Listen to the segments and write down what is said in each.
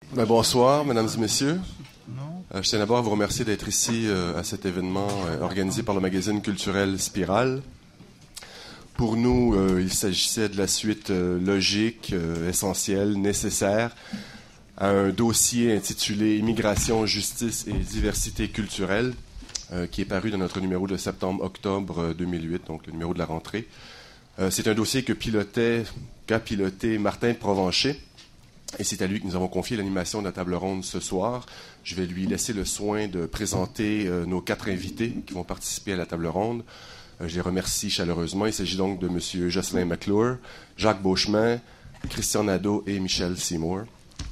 Bonsoir, mesdames et messieurs. Je tiens d'abord à vous remercier d'être ici à cet événement organisé par le magazine culturel Spirale. Pour nous, il s'agissait de la suite logique, essentielle, nécessaire à un dossier intitulé « Immigration, justice et diversité culturelle » qui est paru dans notre numéro de septembre-octobre 2008, donc le numéro de la rentrée. C'est un dossier qu'a piloté Martin Provencher. Et c'est à lui que nous avons confié l'animation de la table ronde ce soir. Je vais lui laisser le soin de présenter nos 4 invités qui vont participer à la table ronde. Je les remercie chaleureusement. Il s'agit donc de M. Jocelyn McClure, Jacques Beauchemin, Christian Nadeau et Michel Seymour.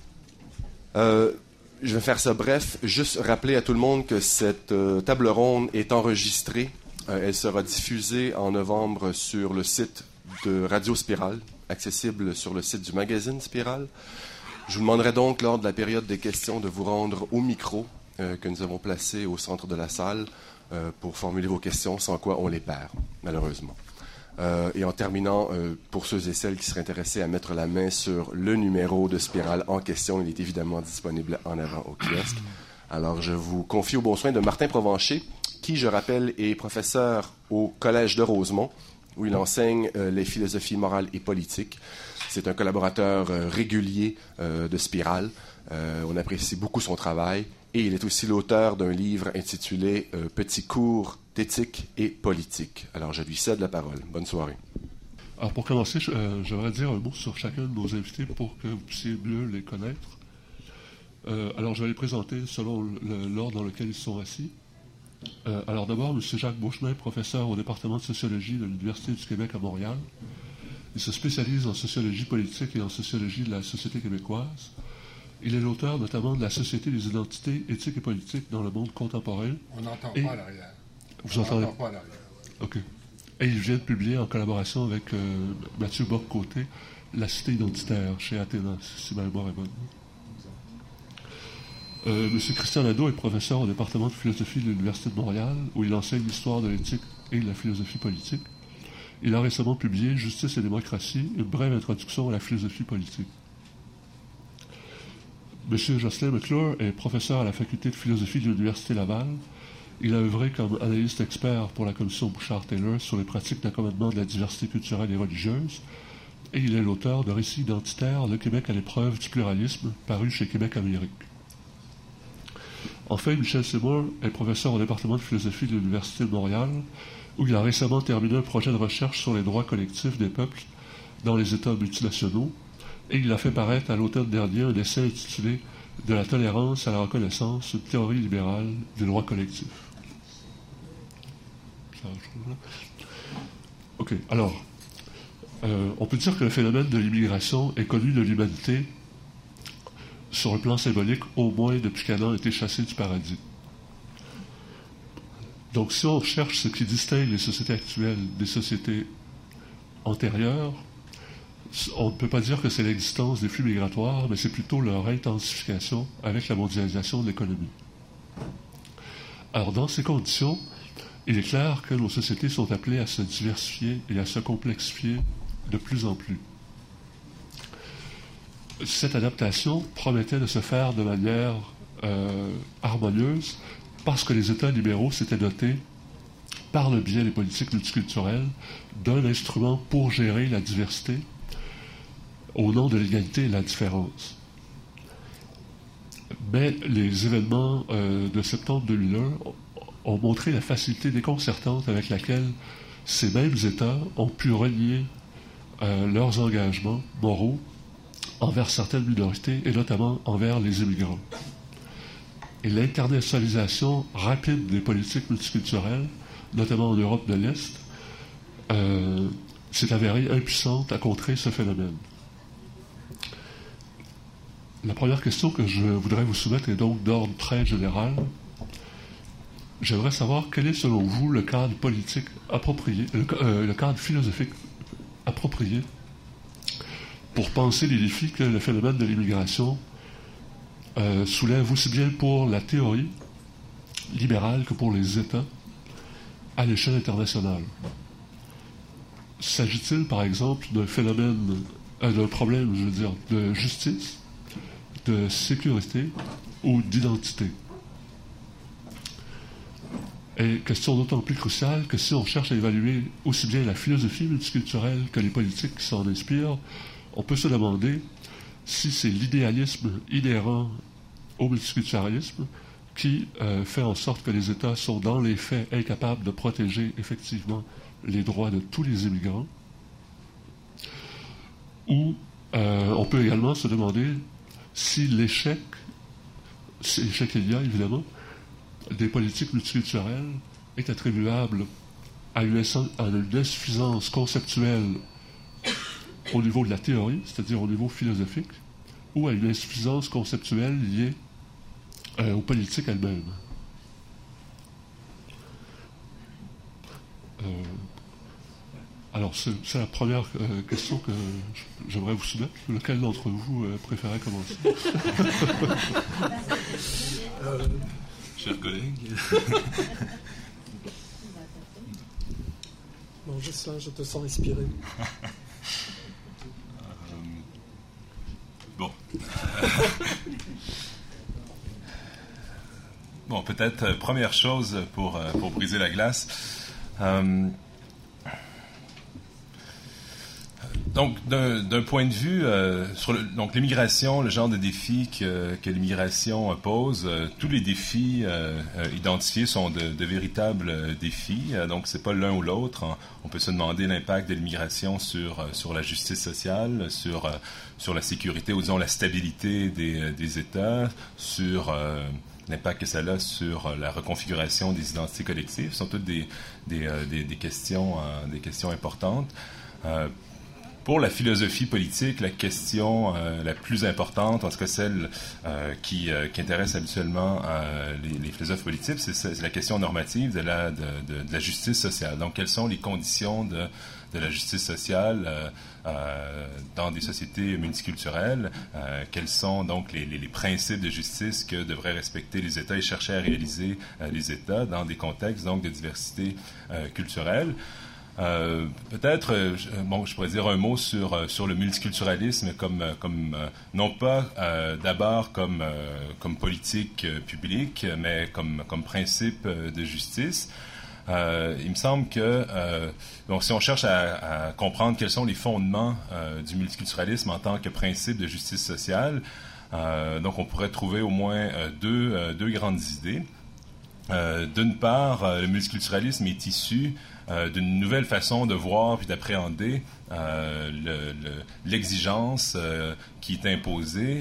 Je vais faire ça bref. Juste rappeler à tout le monde que cette table ronde est enregistrée. Elle sera diffusée en novembre sur le site de Radio Spirale, accessible sur le site du magazine Spirale. Je vous demanderai donc, lors de la période des questions, de vous rendre au micro que nous avons placé au centre de la salle pour formuler vos questions, sans quoi on les perd, malheureusement. Et en terminant, pour ceux et celles qui seraient intéressés à mettre la main sur le numéro de Spirale en question, il est évidemment disponible en avant au kiosque. Alors, je vous confie au bon soin de Martin Provencher, qui, je rappelle, est professeur au Collège de Rosemont, où il enseigne les philosophies morales et politiques. C'est un collaborateur régulier de Spirale. On apprécie beaucoup son travail. Et il est aussi l'auteur d'un livre intitulé « Petit cours d'éthique et politique ». Alors, je lui cède la parole. Bonne soirée. Alors, pour commencer, j'aimerais dire un mot sur chacun de nos invités pour que vous puissiez mieux les connaître. Alors, je vais les présenter selon l'ordre dans lequel ils sont assis. Alors d'abord, M. Jacques Beauchemin, professeur au département de sociologie de l'Université du Québec à Montréal. Il se spécialise en sociologie politique et en sociologie de la société québécoise. Il est l'auteur notamment de la Société des identités éthiques et politiques dans le monde contemporain. On n'entend pas à l'arrière. Vous entendez? On n'entend pas à l'arrière. OK. Et il vient de publier en collaboration avec Mathieu Bock-Côté La Cité identitaire chez Athéna, si ma mémoire est bonne. M. Christian Nadeau est professeur au département de philosophie de l'Université de Montréal, où il enseigne l'histoire de l'éthique et de la philosophie politique. Il a récemment publié « Justice et démocratie, une brève introduction à la philosophie politique ». M. Jocelyn McClure est professeur à la faculté de philosophie de l'Université Laval. Il a œuvré comme analyste expert pour la commission Bouchard-Taylor sur les pratiques d'accommodement de la diversité culturelle et religieuse, et il est l'auteur de Récits identitaires, le Québec à l'épreuve du pluralisme, paru chez Québec Amérique. Enfin, Michel Seymour est professeur au département de philosophie de l'Université de Montréal, où il a récemment terminé un projet de recherche sur les droits collectifs des peuples dans les États multinationaux, et il a fait paraître à l'automne dernier un essai intitulé « De la tolérance à la reconnaissance, une théorie libérale des droits collectifs ». OK, alors, on peut dire que le phénomène de l'immigration est connu de l'humanité sur le plan symbolique, au moins depuis qu'Adam a été chassé du paradis. Donc, si on cherche ce qui distingue les sociétés actuelles des sociétés antérieures, on ne peut pas dire que c'est l'existence des flux migratoires, mais c'est plutôt leur intensification avec la mondialisation de l'économie. Alors, dans ces conditions, il est clair que nos sociétés sont appelées à se diversifier et à se complexifier de plus en plus. Cette adaptation promettait de se faire de manière harmonieuse parce que les États libéraux s'étaient dotés, par le biais des politiques multiculturelles, d'un instrument pour gérer la diversité au nom de l'égalité et de la différence. Mais les événements de septembre 2001 ont montré la facilité déconcertante avec laquelle ces mêmes États ont pu renier leurs engagements moraux envers certaines minorités, et notamment envers les immigrants. Et l'internationalisation rapide des politiques multiculturelles, notamment en Europe de l'Est, s'est avérée impuissante à contrer ce phénomène. La première question que je voudrais vous soumettre est donc d'ordre très général. J'aimerais savoir quel est, selon vous, le cadre politique approprié, le cadre philosophique approprié pour penser les défis que le phénomène de l'immigration soulève aussi bien pour la théorie libérale que pour les États à l'échelle internationale. S'agit-il, par exemple, d'un problème, de justice, de sécurité ou d'identité. Et question d'autant plus cruciale que si on cherche à évaluer aussi bien la philosophie multiculturelle que les politiques qui s'en inspirent, on peut se demander si c'est l'idéalisme inhérent au multiculturalisme qui fait en sorte que les États sont dans les faits incapables de protéger effectivement les droits de tous les immigrants. Ou on peut également se demander si l'échec qu'il y a évidemment, des politiques multiculturelles est attribuable à une insuffisance conceptuelle au niveau de la théorie, c'est-à-dire au niveau philosophique, ou à une insuffisance conceptuelle liée aux politiques elles-mêmes. Alors, c'est la première question que j'aimerais vous soumettre. Lequel d'entre vous préférait commencer? Chers collègues. Non, je te sens inspiré. Bon. Bon, peut-être première chose pour briser la glace. Donc, d'un point de vue sur donc l'immigration, le genre de défis que l'immigration pose, tous les défis identifiés sont de véritables défis. Donc, c'est pas l'un ou l'autre. On peut se demander l'impact de l'immigration sur la justice sociale, sur la sécurité ou disons la stabilité des États, sur l'impact que ça a sur la reconfiguration des identités collectives. Ce sont toutes des questions importantes. Pour la philosophie politique, la question la plus importante, en tout cas celle qui intéresse habituellement les philosophes politiques, c'est la question normative de la justice sociale. Donc, quelles sont les conditions de la justice sociale dans des sociétés multiculturelles? Quels sont donc les principes de justice que devraient respecter les États et chercher à réaliser les États dans des contextes donc de diversité culturelle? Peut-être, je pourrais dire un mot sur le multiculturalisme comme non pas d'abord comme politique publique, mais comme principe de justice. Il me semble que donc si on cherche à comprendre quels sont les fondements du multiculturalisme en tant que principe de justice sociale, donc on pourrait trouver au moins deux grandes idées. D'une part, le multiculturalisme est issu d'une nouvelle façon de voir puis d'appréhender l'exigence qui est imposée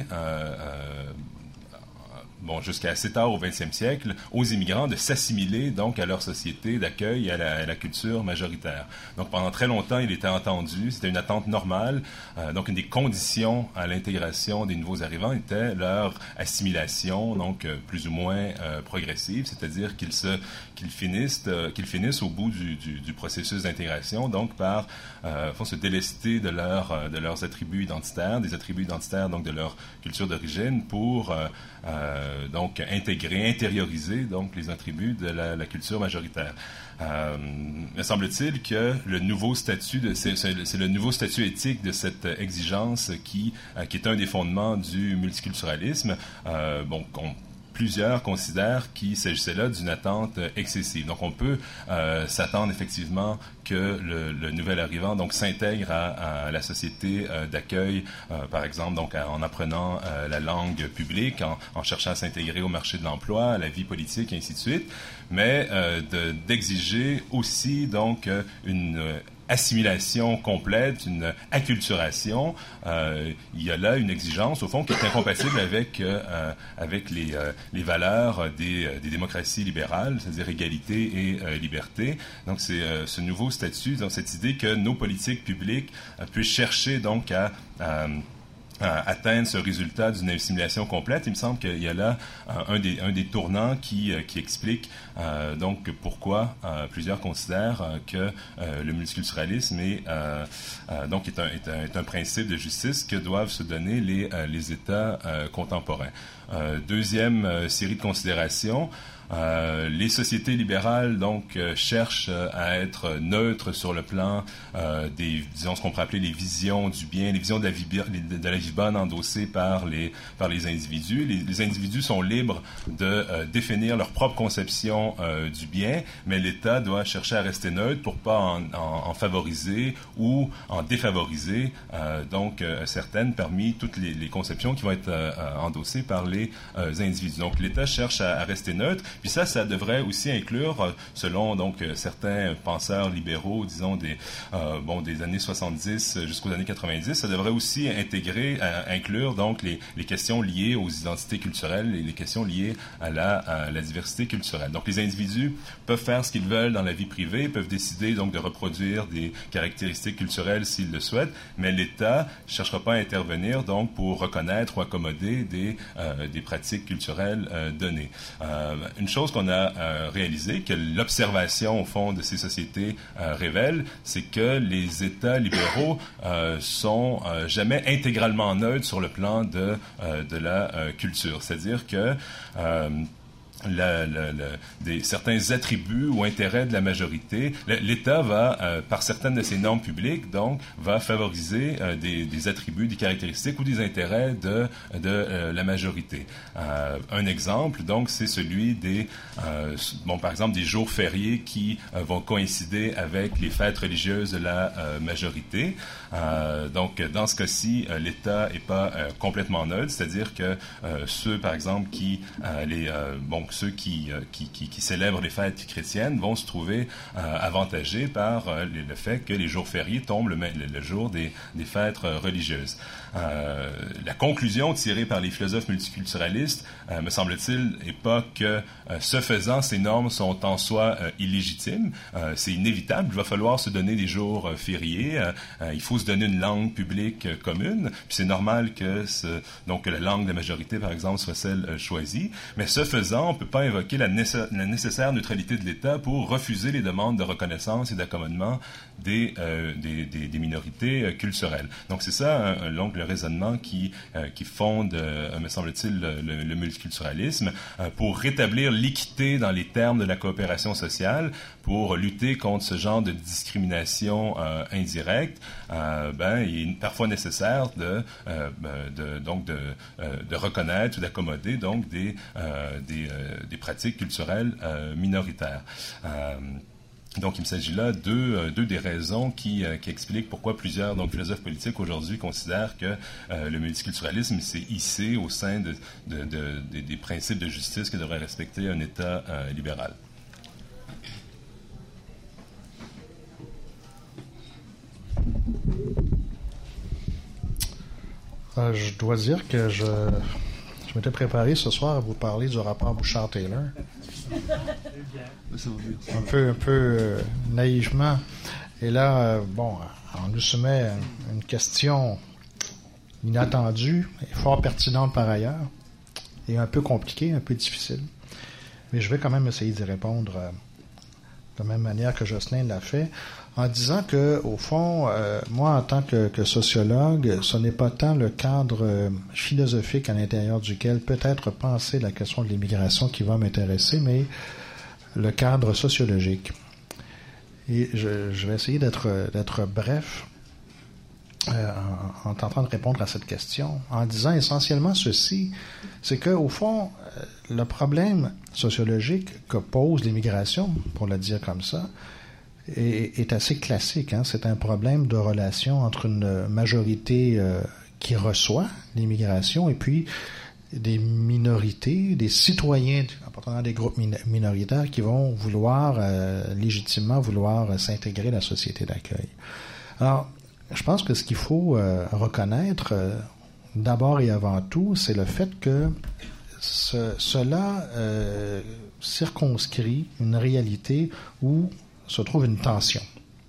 jusqu'à assez tard au 20e siècle, aux immigrants de s'assimiler donc à leur société d'accueil et à la culture majoritaire. Donc pendant très longtemps, il était entendu, c'était une attente normale. Donc une des conditions à l'intégration des nouveaux arrivants était leur assimilation, donc plus ou moins progressive, c'est-à-dire qu'ils finissent au bout du processus d'intégration, donc par se délester de leurs attributs identitaires, des attributs identitaires donc de leur culture d'origine pour donc intérioriser donc les attributs de la culture majoritaire. Me semble-t-il que le nouveau statut c'est le nouveau statut éthique de cette exigence qui est un des fondements du multiculturalisme. Plusieurs considèrent qu'il s'agissait là d'une attente excessive. Donc, on peut s'attendre effectivement que le nouvel arrivant donc s'intègre à la société d'accueil, par exemple, donc en apprenant la langue publique, en cherchant à s'intégrer au marché de l'emploi, à la vie politique, et ainsi de suite, mais d'exiger aussi donc une assimilation complète, une acculturation. Il y a là une exigence, au fond, qui est incompatible avec les valeurs des démocraties libérales, c'est-à-dire égalité et liberté. Donc, c'est ce nouveau statut, donc cette idée que nos politiques publiques puissent chercher donc à atteindre ce résultat d'une assimilation complète. Il me semble qu'il y a là un des tournants qui explique donc pourquoi plusieurs considèrent que le multiculturalisme est un principe de justice que doivent se donner les États contemporains. Deuxième série de considérations. Les sociétés libérales donc cherchent à être neutres sur le plan disons ce qu'on pourrait appeler les visions du bien, les visions de la vie bonne endossées par les individus. Les individus sont libres de définir leur propre conception du bien, mais l'État doit chercher à rester neutre pour pas en favoriser ou en défavoriser certaines parmi toutes les conceptions qui vont être endossées par les individus. Donc l'État cherche à rester neutre, puis ça devrait aussi inclure, selon donc certains penseurs libéraux, disons des années 70 jusqu'aux années 90, ça devrait aussi inclure donc les questions liées aux identités culturelles et les questions liées à la diversité culturelle. Donc les individus peuvent faire ce qu'ils veulent dans la vie privée, peuvent décider donc de reproduire des caractéristiques culturelles s'ils le souhaitent, mais l'État ne cherchera pas à intervenir donc pour reconnaître ou accommoder des pratiques culturelles données. Une chose qu'on a réalisée, que l'observation au fond de ces sociétés révèle, c'est que les États libéraux sont jamais intégralement neutres sur le plan de la culture. C'est-à-dire que certains attributs ou intérêts de la majorité, l'État va, par certaines de ses normes publiques, donc, va favoriser des attributs, des caractéristiques ou des intérêts de la majorité. Un exemple, donc, c'est celui par exemple, des jours fériés qui vont coïncider avec les fêtes religieuses de la majorité. Donc, dans ce cas-ci, l'État n'est pas complètement neutre, c'est-à-dire que ceux, par exemple, ceux qui célèbrent les fêtes chrétiennes vont se trouver avantagés par le fait que les jours fériés tombent le jour des fêtes religieuses. La conclusion tirée par les philosophes multiculturalistes, me semble-t-il, n'est pas que, ce faisant, ces normes sont en soi illégitimes. C'est inévitable. Il va falloir se donner des jours fériés. Il faut se donner une langue publique commune. Puis c'est normal que la langue de la majorité, par exemple, soit celle choisie. Mais ce faisant, on ne peut pas invoquer la nécessaire neutralité de l'État pour refuser les demandes de reconnaissance et d'accommodement des minorités culturelles. Donc c'est ça, le raisonnement qui fonde, me semble-t-il, le multiculturalisme, pour rétablir l'équité dans les termes de la coopération sociale, pour lutter contre ce genre de discrimination indirecte. Il est parfois nécessaire de reconnaître ou d'accommoder donc des pratiques culturelles minoritaires. Donc, il s'agit là deux des raisons qui expliquent pourquoi plusieurs philosophes politiques aujourd'hui considèrent que le multiculturalisme s'est hissé au sein des principes de justice que devrait respecter un État libéral. Je dois dire que je m'étais préparé ce soir à vous parler du rapport Bouchard-Taylor. Un peu naïvement. Et là, on nous soumet une question inattendue et fort pertinente par ailleurs, et un peu compliquée, un peu difficile. Mais je vais quand même essayer d'y répondre de la même manière que Jocelyn l'a fait, en disant que, au fond, moi, en tant que sociologue, ce n'est pas tant le cadre philosophique à l'intérieur duquel peut-être penser la question de l'immigration qui va m'intéresser, mais le cadre sociologique. Et je vais essayer d'être bref en tentant de répondre à cette question, en disant essentiellement ceci, c'est que, au fond, le problème sociologique que pose l'immigration, pour le dire comme ça, est assez classique. C'est un problème de relation entre une majorité qui reçoit l'immigration et puis des minorités, des citoyens appartenant à des groupes minoritaires qui vont légitimement vouloir s'intégrer à la société d'accueil. Alors, je pense que ce qu'il faut reconnaître, d'abord et avant tout, c'est le fait que cela circonscrit une réalité où se trouve une tension.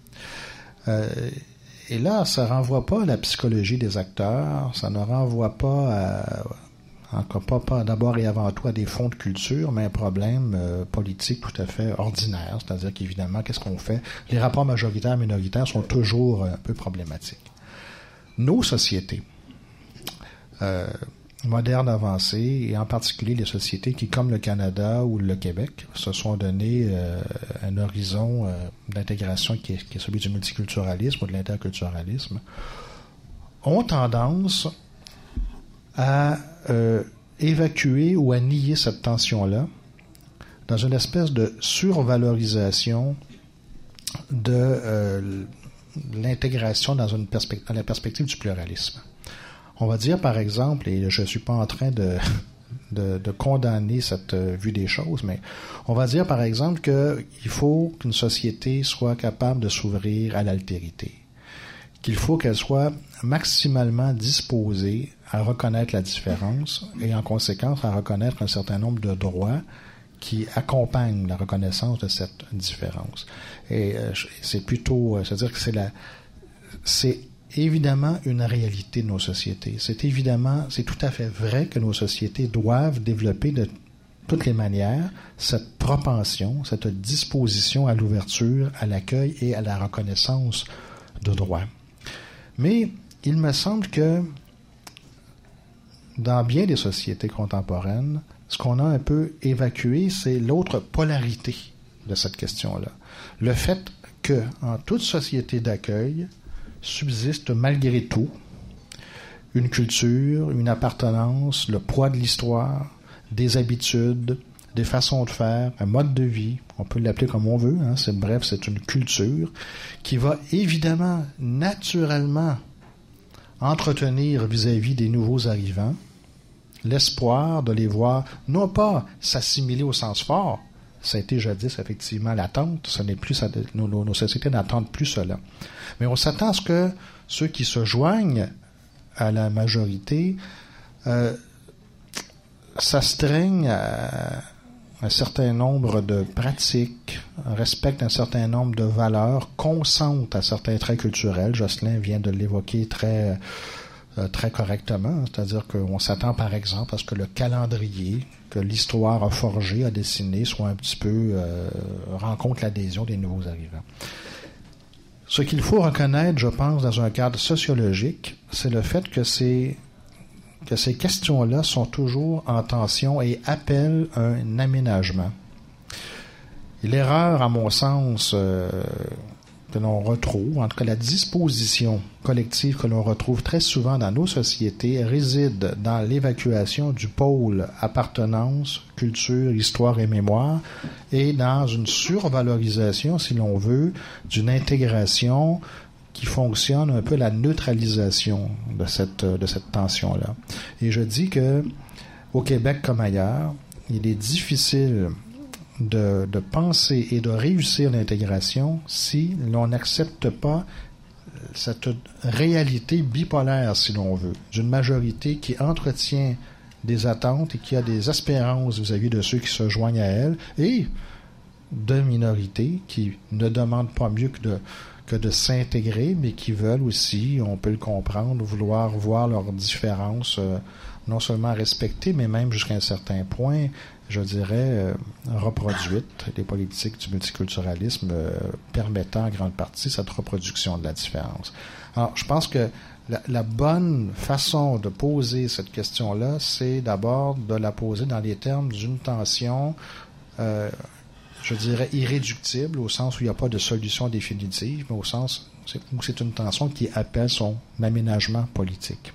Et là, ça ne renvoie pas à la psychologie des acteurs, ça ne renvoie pas pas d'abord et avant tout à des fonds de culture, mais un problème politique tout à fait ordinaire, c'est-à-dire qu'évidemment, qu'est-ce qu'on fait? Les rapports majoritaires-minoritaires sont toujours un peu problématiques. Nos sociétés modernes avancées, et en particulier les sociétés qui, comme le Canada ou le Québec, se sont donné un horizon d'intégration qui est celui du multiculturalisme ou de l'interculturalisme, ont tendance à évacuer ou à nier cette tension-là dans une espèce de survalorisation de l'intégration dans la perspective du pluralisme. On va dire, par exemple, et je ne suis pas en train de condamner cette vue des choses, mais on va dire, par exemple, qu'il faut qu'une société soit capable de s'ouvrir à l'altérité, qu'il faut qu'elle soit maximalement disposée à reconnaître la différence et, en conséquence, à reconnaître un certain nombre de droits qui accompagnent la reconnaissance de cette différence. Et c'est plutôt, c'est-à-dire que c'est évidemment une réalité de nos sociétés. C'est tout à fait vrai que nos sociétés doivent développer de toutes les manières cette propension, cette disposition à l'ouverture, à l'accueil et à la reconnaissance de droits. Mais il me semble que dans bien des sociétés contemporaines, ce qu'on a un peu évacué, c'est l'autre polarité de cette question-là. Le fait que, en toute société d'accueil, subsiste malgré tout une culture, une appartenance, le poids de l'histoire, des habitudes, des façons de faire, un mode de vie, on peut l'appeler comme on veut, hein, c'est une culture qui va évidemment, naturellement, entretenir vis-à-vis des nouveaux arrivants l'espoir de les voir, non pas s'assimiler au sens fort, ça a été jadis effectivement l'attente, ce n'est plus nos sociétés n'attendent plus cela. Mais on s'attend à ce que ceux qui se joignent à la majorité s'astreignent à un certain nombre de pratiques, respectent un certain nombre de valeurs, consentent à certains traits culturels. Jocelyn vient de l'évoquer très correctement, c'est-à-dire qu'on s'attend par exemple à ce que le calendrier que l'histoire a forgé, a dessiné, soit un petit peu rencontre l'adhésion des nouveaux arrivants. Ce qu'il faut reconnaître, je pense, dans un cadre sociologique, c'est le fait que ces questions-là sont toujours en tension et appellent un aménagement. Et l'erreur, à mon sens, que l'on retrouve, en tout cas la disposition collective que l'on retrouve très souvent dans nos sociétés, réside dans l'évacuation du pôle appartenance, culture, histoire et mémoire, et dans une survalorisation, si l'on veut, d'une intégration qui fonctionne un peu la neutralisation de cette tension-là. Et je dis que au Québec comme ailleurs, il est difficile de penser et de réussir l'intégration si l'on n'accepte pas cette réalité bipolaire, si l'on veut, d'une majorité qui entretient des attentes et qui a des espérances vis-à-vis de ceux qui se joignent à elle, et de minorités qui ne demandent pas mieux que de s'intégrer, mais qui veulent aussi, on peut le comprendre, vouloir voir leurs différences non seulement respectées, mais même jusqu'à un certain point, je dirais, reproduites, les politiques du multiculturalisme permettant en grande partie cette reproduction de la différence. Alors, je pense que la bonne façon de poser cette question-là, c'est d'abord de la poser dans les termes d'une tension, je dirais, irréductible, au sens où il n'y a pas de solution définitive, mais au sens où c'est une tension qui appelle son aménagement politique.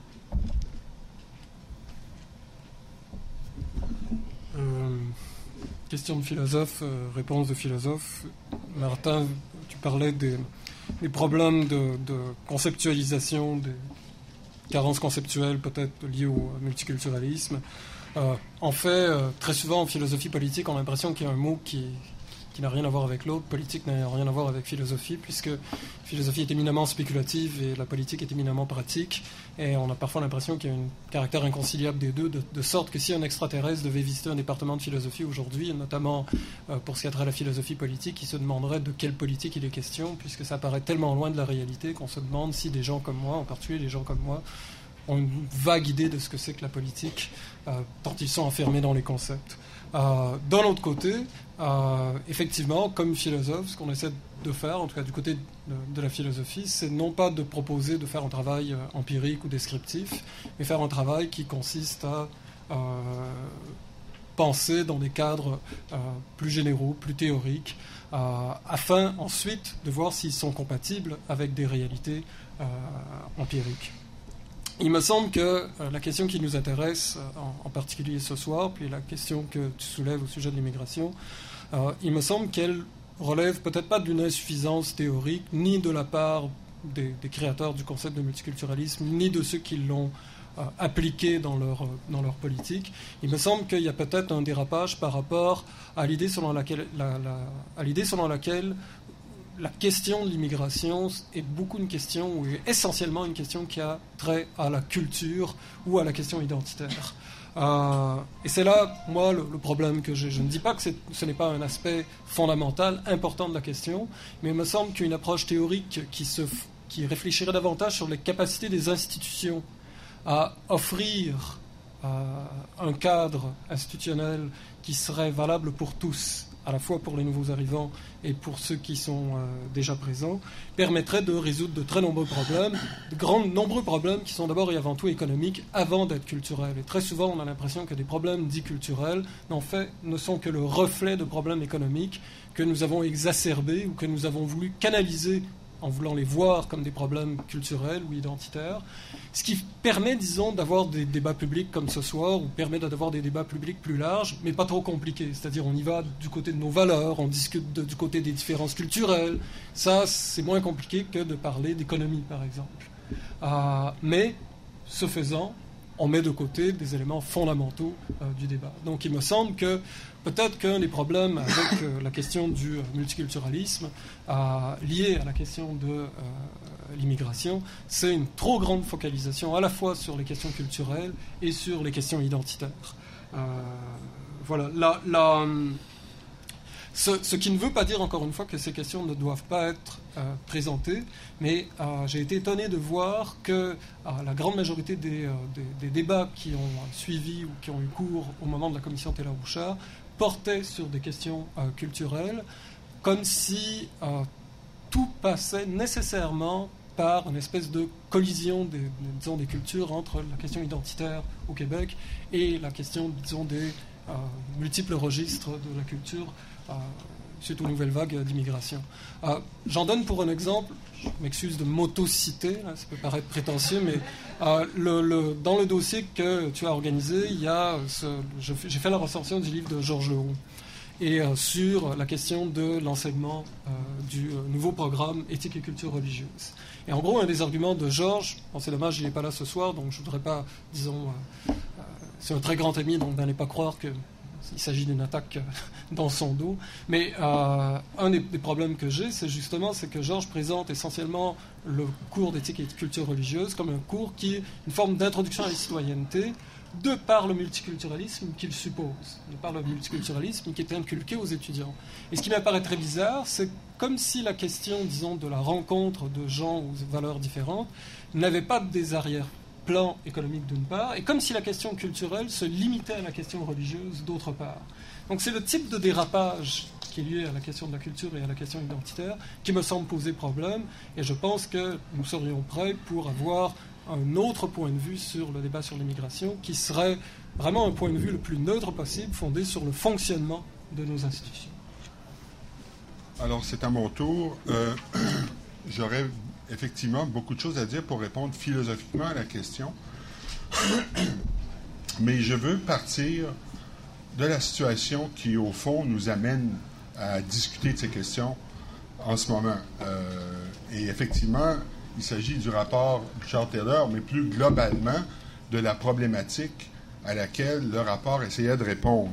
Question de philosophe, réponse de philosophe. Martin, tu parlais des problèmes de conceptualisation, des carences conceptuelles peut-être liées au multiculturalisme. En fait, très souvent en philosophie politique, on a l'impression qu'il y a un mot qui n'a rien à voir avec l'autre. Politique n'a rien à voir avec philosophie, puisque philosophie est éminemment spéculative et la politique est éminemment pratique. Et on a parfois l'impression qu'il y a un caractère inconciliable des deux, de sorte que si un extraterrestre devait visiter un département de philosophie aujourd'hui, notamment pour ce qui a trait à la philosophie politique, il se demanderait de quelle politique il est question, puisque ça paraît tellement loin de la réalité qu'on se demande si des gens comme moi, en particulier des gens comme moi, ont une vague idée de ce que c'est que la politique, tant ils sont enfermés dans les concepts. D'un autre côté, effectivement, comme philosophe, ce qu'on essaie de faire, en tout cas du côté de la philosophie, c'est non pas de proposer de faire un travail empirique ou descriptif, mais faire un travail qui consiste à penser dans des cadres plus généraux, plus théoriques, afin ensuite de voir s'ils sont compatibles avec des réalités empiriques. Il me semble que la question qui nous intéresse en particulier ce soir, puis la question que tu soulèves au sujet de l'immigration, il me semble qu'elle relève peut-être pas d'une insuffisance théorique, ni de la part des créateurs du concept de multiculturalisme, ni de ceux qui l'ont appliqué dans leur politique. Il me semble qu'il y a peut-être un dérapage par rapport à l'idée selon laquelle la question de l'immigration est beaucoup une question, ou est essentiellement une question qui a trait à la culture ou à la question identitaire. Et c'est là, moi, le problème que j'ai. Je ne dis pas que ce n'est pas un aspect fondamental, important de la question, mais il me semble qu'une approche théorique qui réfléchirait davantage sur les capacités des institutions à offrir un cadre institutionnel qui serait valable pour tous, à la fois pour les nouveaux arrivants et pour ceux qui sont déjà présents, permettrait de résoudre de très nombreux problèmes, nombreux problèmes qui sont d'abord et avant tout économiques, avant d'être culturels. Et très souvent, on a l'impression que des problèmes dits culturels, en fait, ne sont que le reflet de problèmes économiques que nous avons exacerbés ou que nous avons voulu canaliser en voulant les voir comme des problèmes culturels ou identitaires, ce qui permet, disons, d'avoir des débats publics comme ce soir, ou permet d'avoir des débats publics plus larges, mais pas trop compliqués. C'est-à-dire, on y va du côté de nos valeurs, on discute du côté des différences culturelles. Ça, c'est moins compliqué que de parler d'économie, par exemple. Mais, ce faisant, on met de côté des éléments fondamentaux du débat. Donc, il me semble que peut-être qu'un des problèmes avec la question du multiculturalisme lié à la question de l'immigration, c'est une trop grande focalisation à la fois sur les questions culturelles et sur les questions identitaires. Voilà. Ce qui ne veut pas dire, encore une fois, que ces questions ne doivent pas être présentées, mais j'ai été étonné de voir que la grande majorité des débats qui ont suivi ou qui ont eu cours au moment de la commission Taylor-Bouchard portaient sur des questions culturelles, comme si tout passait nécessairement par une espèce de collision des cultures entre la question identitaire au Québec et la question, disons, des multiples registres de la culture suite aux nouvelles vagues d'immigration. J'en donne pour un exemple, je m'excuse de m'auto-citer, ça peut paraître prétentieux, mais dans le dossier que tu as organisé, j'ai fait la recension du livre de Georges Leroux, et sur la question de l'enseignement du nouveau programme Éthique et culture religieuse. Et en gros, un des arguments de Georges, c'est dommage, il n'est pas là ce soir, donc je ne voudrais pas, disons, c'est un très grand ami, donc n'allez pas croire qu'il s'agit d'une attaque dans son dos. Mais un des problèmes que j'ai, c'est que Georges présente essentiellement le cours d'éthique et de culture religieuse comme un cours qui est une forme d'introduction à la citoyenneté, de par le multiculturalisme qu'il suppose, de par le multiculturalisme qui est inculqué aux étudiants. Et ce qui m'apparaît très bizarre, c'est comme si la question, disons, de la rencontre de gens aux valeurs différentes n'avait pas des arrière-plans économiques d'une part, et comme si la question culturelle se limitait à la question religieuse d'autre part. Donc c'est le type de dérapage qui est lié à la question de la culture et à la question identitaire qui me semble poser problème, et je pense que nous serions prêts pour avoir un autre point de vue sur le débat sur l'immigration, qui serait vraiment un point de vue le plus neutre possible, fondé sur le fonctionnement de nos institutions. Alors, c'est à mon tour. J'aurais effectivement beaucoup de choses à dire pour répondre philosophiquement à la question. Mais je veux partir de la situation qui, au fond, nous amène à discuter de ces questions en ce moment. Et effectivement, il s'agit du rapport Bouchard-Taylor, mais plus globalement de la problématique à laquelle le rapport essayait de répondre.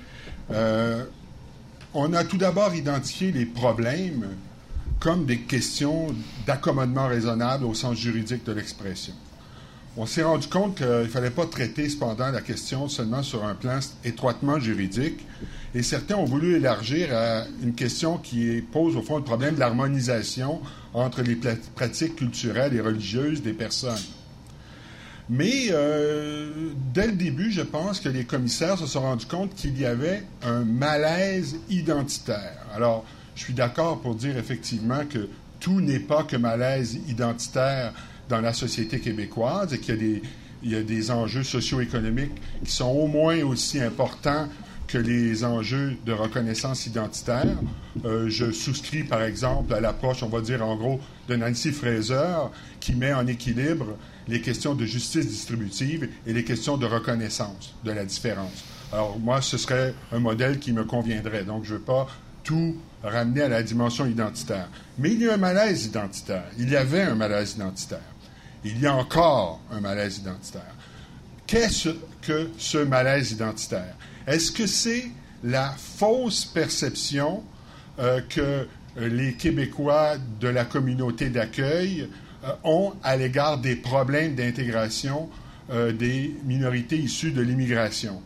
On a tout d'abord identifié les problèmes comme des questions d'accommodement raisonnable au sens juridique de l'expression. On s'est rendu compte qu'il ne fallait pas traiter cependant la question seulement sur un plan étroitement juridique, et certains ont voulu élargir à une question qui pose au fond le problème de l'harmonisation entre les pratiques culturelles et religieuses des personnes. Mais dès le début, je pense que les commissaires se sont rendus compte qu'il y avait un malaise identitaire. Alors, je suis d'accord pour dire effectivement que tout n'est pas que malaise identitaire dans la société québécoise et qu'il y a des enjeux socio-économiques qui sont au moins aussi importants que les enjeux de reconnaissance identitaire. Je souscris, par exemple, à l'approche, on va dire en gros, de Nancy Fraser, qui met en équilibre les questions de justice distributive et les questions de reconnaissance de la différence. Alors, moi, ce serait un modèle qui me conviendrait. Donc, je ne veux pas tout ramener à la dimension identitaire. Mais il y a un malaise identitaire. Il y avait un malaise identitaire. Il y a encore un malaise identitaire. Qu'est-ce que ce malaise identitaire? Est-ce que c'est la fausse perception que les Québécois de la communauté d'accueil ont à l'égard des problèmes d'intégration des minorités issues de l'immigration?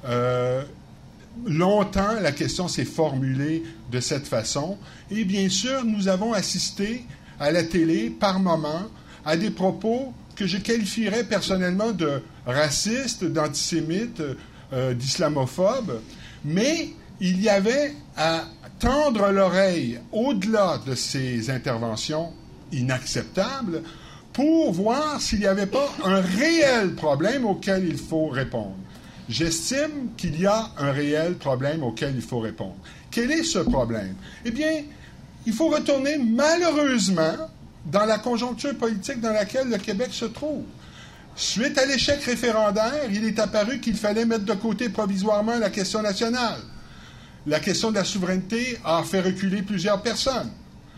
Longtemps, la question s'est formulée de cette façon. Et bien sûr, nous avons assisté à la télé, par moments, à des propos que je qualifierais personnellement de racistes, d'antisémites, d'islamophobes. Mais il y avait à tendre l'oreille au-delà de ces interventions inacceptables pour voir s'il n'y avait pas un réel problème auquel il faut répondre. J'estime qu'il y a un réel problème auquel il faut répondre. Quel est ce problème? Eh bien, il faut retourner malheureusement dans la conjoncture politique dans laquelle le Québec se trouve. Suite à l'échec référendaire, il est apparu qu'il fallait mettre de côté provisoirement la question nationale. La question de la souveraineté a fait reculer plusieurs personnes.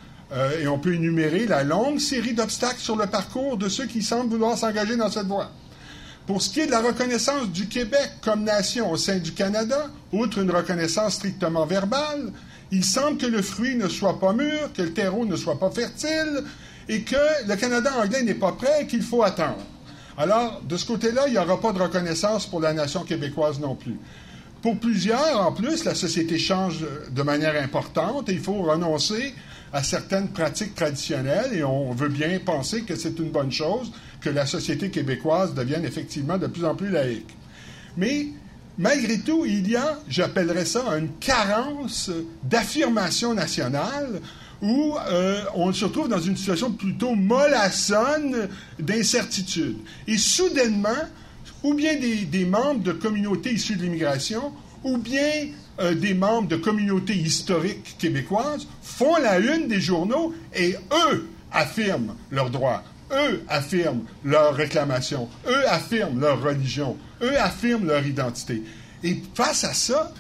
Et on peut énumérer la longue série d'obstacles sur le parcours de ceux qui semblent vouloir s'engager dans cette voie. Pour ce qui est de la reconnaissance du Québec comme nation au sein du Canada, outre une reconnaissance strictement verbale, il semble que le fruit ne soit pas mûr, que le terreau ne soit pas fertile et que le Canada anglais n'est pas prêt et qu'il faut attendre. Alors, de ce côté-là, il n'y aura pas de reconnaissance pour la nation québécoise non plus. Pour plusieurs, en plus, la société change de manière importante et il faut renoncer à certaines pratiques traditionnelles et on veut bien penser que c'est une bonne chose que la société québécoise devienne effectivement de plus en plus laïque. Mais malgré tout, il y a, j'appellerais ça, une carence d'affirmation nationale où on se retrouve dans une situation plutôt mollassonne d'incertitude. Et soudainement, ou bien des membres de communautés issues de l'immigration, ou bien des membres de communautés historiques québécoises font la une des journaux et eux affirment leurs droits, eux affirment leurs réclamations, eux affirment leur religion, eux affirment leur identité. Et face à ça,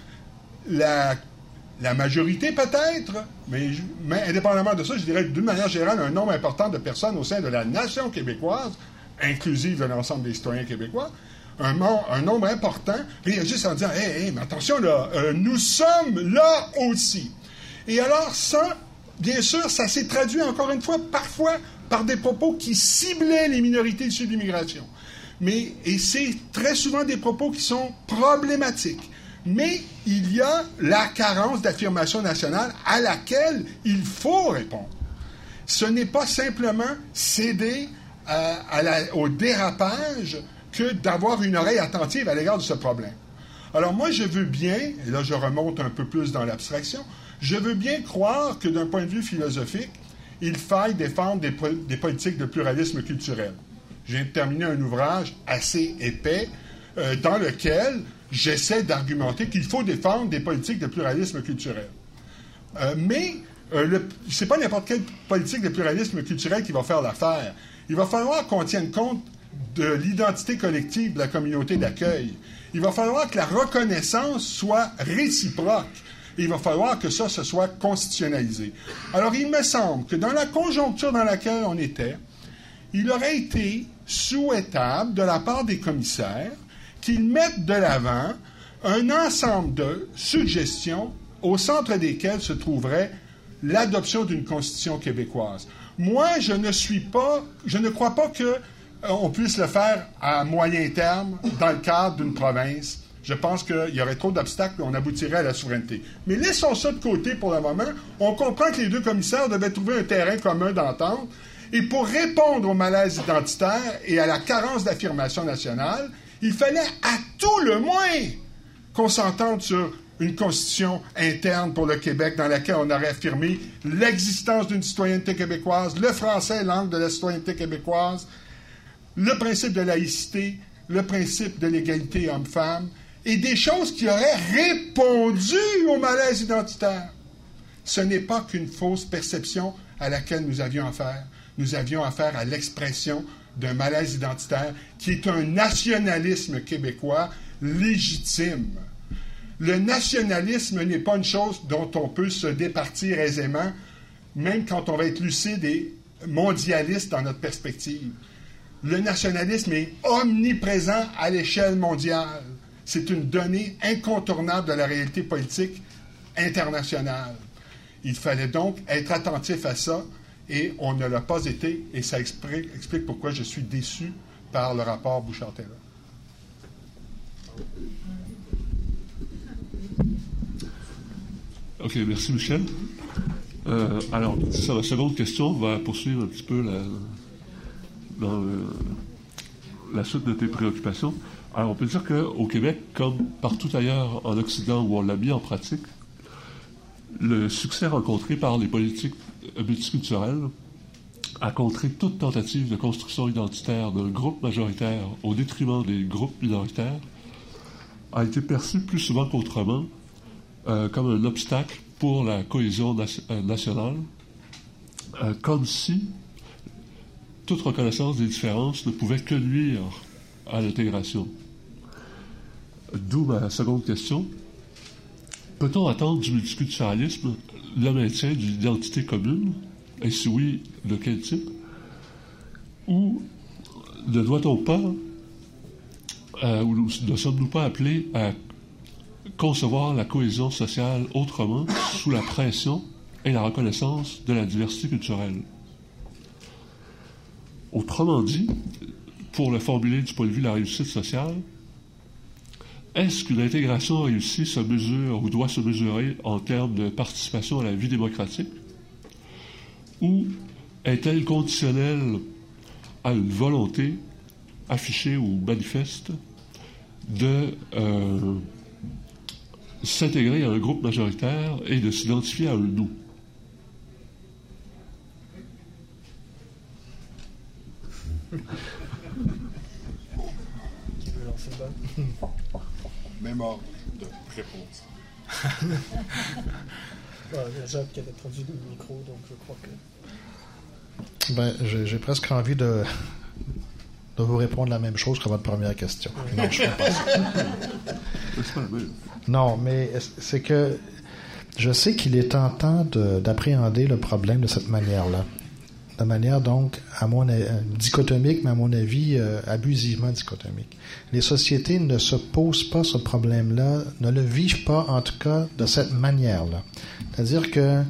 la majorité peut-être, mais indépendamment de ça, je dirais d'une manière générale, un nombre important de personnes au sein de la nation québécoise, inclusive de l'ensemble des citoyens québécois, un nombre important réagissent en disant « Hey, mais attention, là, nous sommes là aussi. » Et alors, ça, bien sûr, ça s'est traduit encore une fois, parfois, par des propos qui ciblaient les minorités issues de l'immigration. Et c'est très souvent des propos qui sont problématiques. Mais il y a la carence d'affirmation nationale à laquelle il faut répondre. Ce n'est pas simplement céder au dérapage que d'avoir une oreille attentive à l'égard de ce problème. Alors moi, je veux bien, et là je remonte un peu plus dans l'abstraction, je veux bien croire que d'un point de vue philosophique, il faille défendre des politiques de pluralisme culturel. Je viens de terminer un ouvrage assez épais dans lequel j'essaie d'argumenter qu'il faut défendre des politiques de pluralisme culturel. Mais c'est pas n'importe quelle politique de pluralisme culturel qui va faire l'affaire. Il va falloir qu'on tienne compte de l'identité collective de la communauté d'accueil. Il va falloir que la reconnaissance soit réciproque. Et il va falloir que ça se soit constitutionnalisé. Alors, il me semble que dans la conjoncture dans laquelle on était, il aurait été souhaitable de la part des commissaires qu'ils mettent de l'avant un ensemble de suggestions au centre desquelles se trouverait l'adoption d'une constitution québécoise. Moi, je ne crois pas qu'on puisse le faire à moyen terme dans le cadre d'une province. Je pense qu'il y aurait trop d'obstacles et on aboutirait à la souveraineté. Mais laissons ça de côté pour le moment. On comprend que les deux commissaires devaient trouver un terrain commun d'entente Et pour répondre au malaise identitaire et à la carence d'affirmation nationale, il fallait à tout le moins qu'on s'entende sur une constitution interne pour le Québec dans laquelle on aurait affirmé l'existence d'une citoyenneté québécoise, le français langue de la citoyenneté québécoise, le principe de laïcité, le principe de l'égalité homme-femme, et des choses qui auraient répondu au malaise identitaire. Ce n'est pas qu'une fausse perception à laquelle nous avions affaire. Nous avions affaire à l'expression d'un malaise identitaire qui est un nationalisme québécois légitime. Le nationalisme n'est pas une chose dont on peut se départir aisément, même quand on va être lucide et mondialiste dans notre perspective. Le nationalisme est omniprésent à l'échelle mondiale. C'est une donnée incontournable de la réalité politique internationale. Il fallait donc être attentif à ça, et on ne l'a pas été, et ça explique pourquoi je suis déçu par le rapport Bouchard-Taylor. OK, merci Michel. Alors, ça, la seconde question va poursuivre un petit peu dans la suite de tes préoccupations. Alors, on peut dire qu'au Québec, comme partout ailleurs en Occident où on l'a mis en pratique, le succès rencontré par les politiques multiculturelles a contré toute tentative de construction identitaire d'un groupe majoritaire au détriment des groupes minoritaires a été perçu plus souvent qu'autrement comme un obstacle pour la cohésion nationale, comme si toute reconnaissance des différences ne pouvait que nuire à l'intégration. D'où ma seconde question. Peut-on attendre du multiculturalisme le maintien d'une identité commune, et si oui, de quel type? Ou ne doit-on pas, ou ne sommes-nous pas appelés à concevoir la cohésion sociale autrement, sous la pression et la reconnaissance de la diversité culturelle? Autrement dit, pour le formuler du point de vue de la réussite sociale, est-ce qu'une intégration réussie se mesure ou doit se mesurer en termes de participation à la vie démocratique, ou est-elle conditionnelle à une volonté affichée ou manifeste de s'intégrer à un groupe majoritaire et de s'identifier à un nous? Qui veut lancer le bal? Même ordre de réponse. Jacques qui avait produit le micro, donc je crois que... Ben, j'ai presque envie de vous répondre la même chose que votre première question. Non, je ne fais pas ça. Non, mais c'est que je sais qu'il est tentant d'appréhender le problème de cette manière-là. De manière, donc, dichotomique, mais à mon avis, abusivement dichotomique. Les sociétés ne se posent pas ce problème-là, ne le vivent pas, en tout cas, de cette manière-là. C'est-à-dire que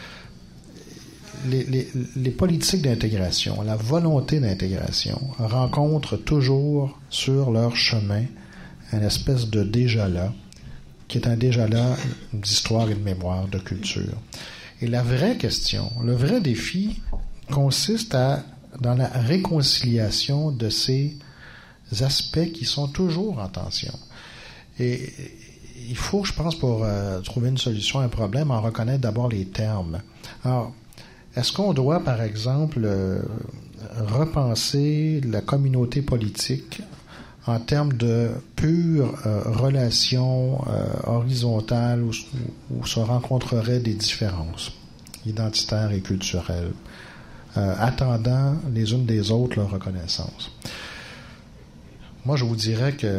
les politiques d'intégration, la volonté d'intégration, rencontrent toujours sur leur chemin une espèce de déjà-là, qui est un déjà-là d'histoire et de mémoire, de culture. Et la vraie question, le vrai défi, consiste dans la réconciliation de ces aspects qui sont toujours en tension. Et il faut, je pense, pour trouver une solution à un problème, en reconnaître d'abord les termes. Alors, est-ce qu'on doit, par exemple, repenser la communauté politique en termes de pure relation horizontale où se rencontreraient des différences identitaires et culturelles, attendant les unes des autres leur reconnaissance? Moi, je vous dirais que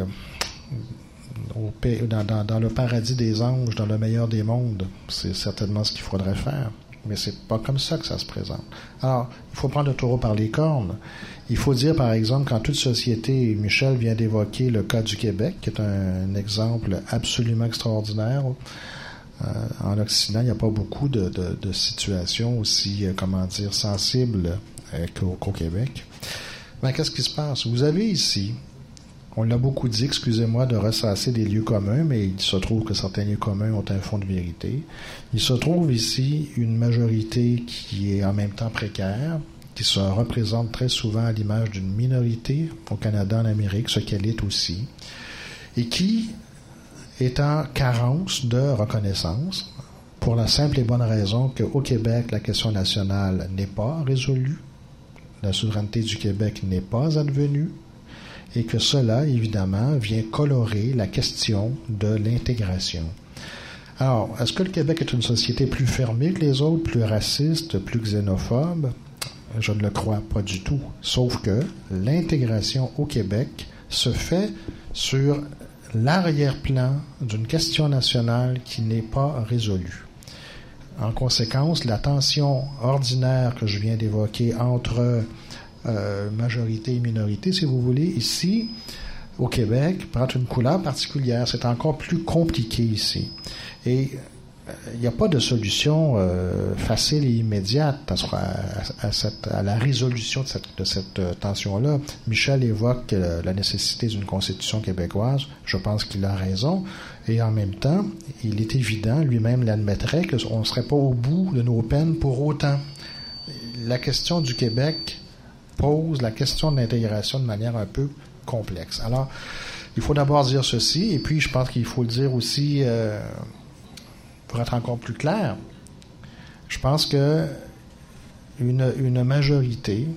dans le paradis des anges, dans le meilleur des mondes, c'est certainement ce qu'il faudrait faire. Mais c'est pas comme ça que ça se présente. Alors, il faut prendre le taureau par les cornes. Il faut dire, par exemple, qu'en toute société, Michel vient d'évoquer le cas du Québec, qui est un exemple absolument extraordinaire. En Occident, il n'y a pas beaucoup de situations aussi, sensibles qu'au Québec. Ben, qu'est-ce qui se passe? Vous avez ici, on l'a beaucoup dit, excusez-moi, de ressasser des lieux communs, mais il se trouve que certains lieux communs ont un fond de vérité. Il se trouve ici une majorité qui est en même temps précaire, qui se représente très souvent à l'image d'une minorité au Canada, en Amérique, ce qu'elle est aussi, et qui est en carence de reconnaissance pour la simple et bonne raison qu'au Québec, la question nationale n'est pas résolue, la souveraineté du Québec n'est pas advenue, et que cela, évidemment, vient colorer la question de l'intégration. Alors, est-ce que le Québec est une société plus fermée que les autres, plus raciste, plus xénophobe? Je ne le crois pas du tout. Sauf que l'intégration au Québec se fait sur l'arrière-plan d'une question nationale qui n'est pas résolue. En conséquence, la tension ordinaire que je viens d'évoquer entre majorité et minorité, si vous voulez, ici, au Québec, prend une couleur particulière. C'est encore plus compliqué ici. Et il n'y a pas de solution facile et immédiate à la résolution de cette tension-là. Michel évoque la nécessité d'une constitution québécoise. Je pense qu'il a raison. Et en même temps, il est évident, lui-même l'admettrait, qu'on ne serait pas au bout de nos peines pour autant. La question du Québec pose la question de l'intégration de manière un peu complexe. Alors, il faut d'abord dire ceci, et puis je pense qu'il faut le dire aussi... pour être encore plus clair, je pense que une majorité,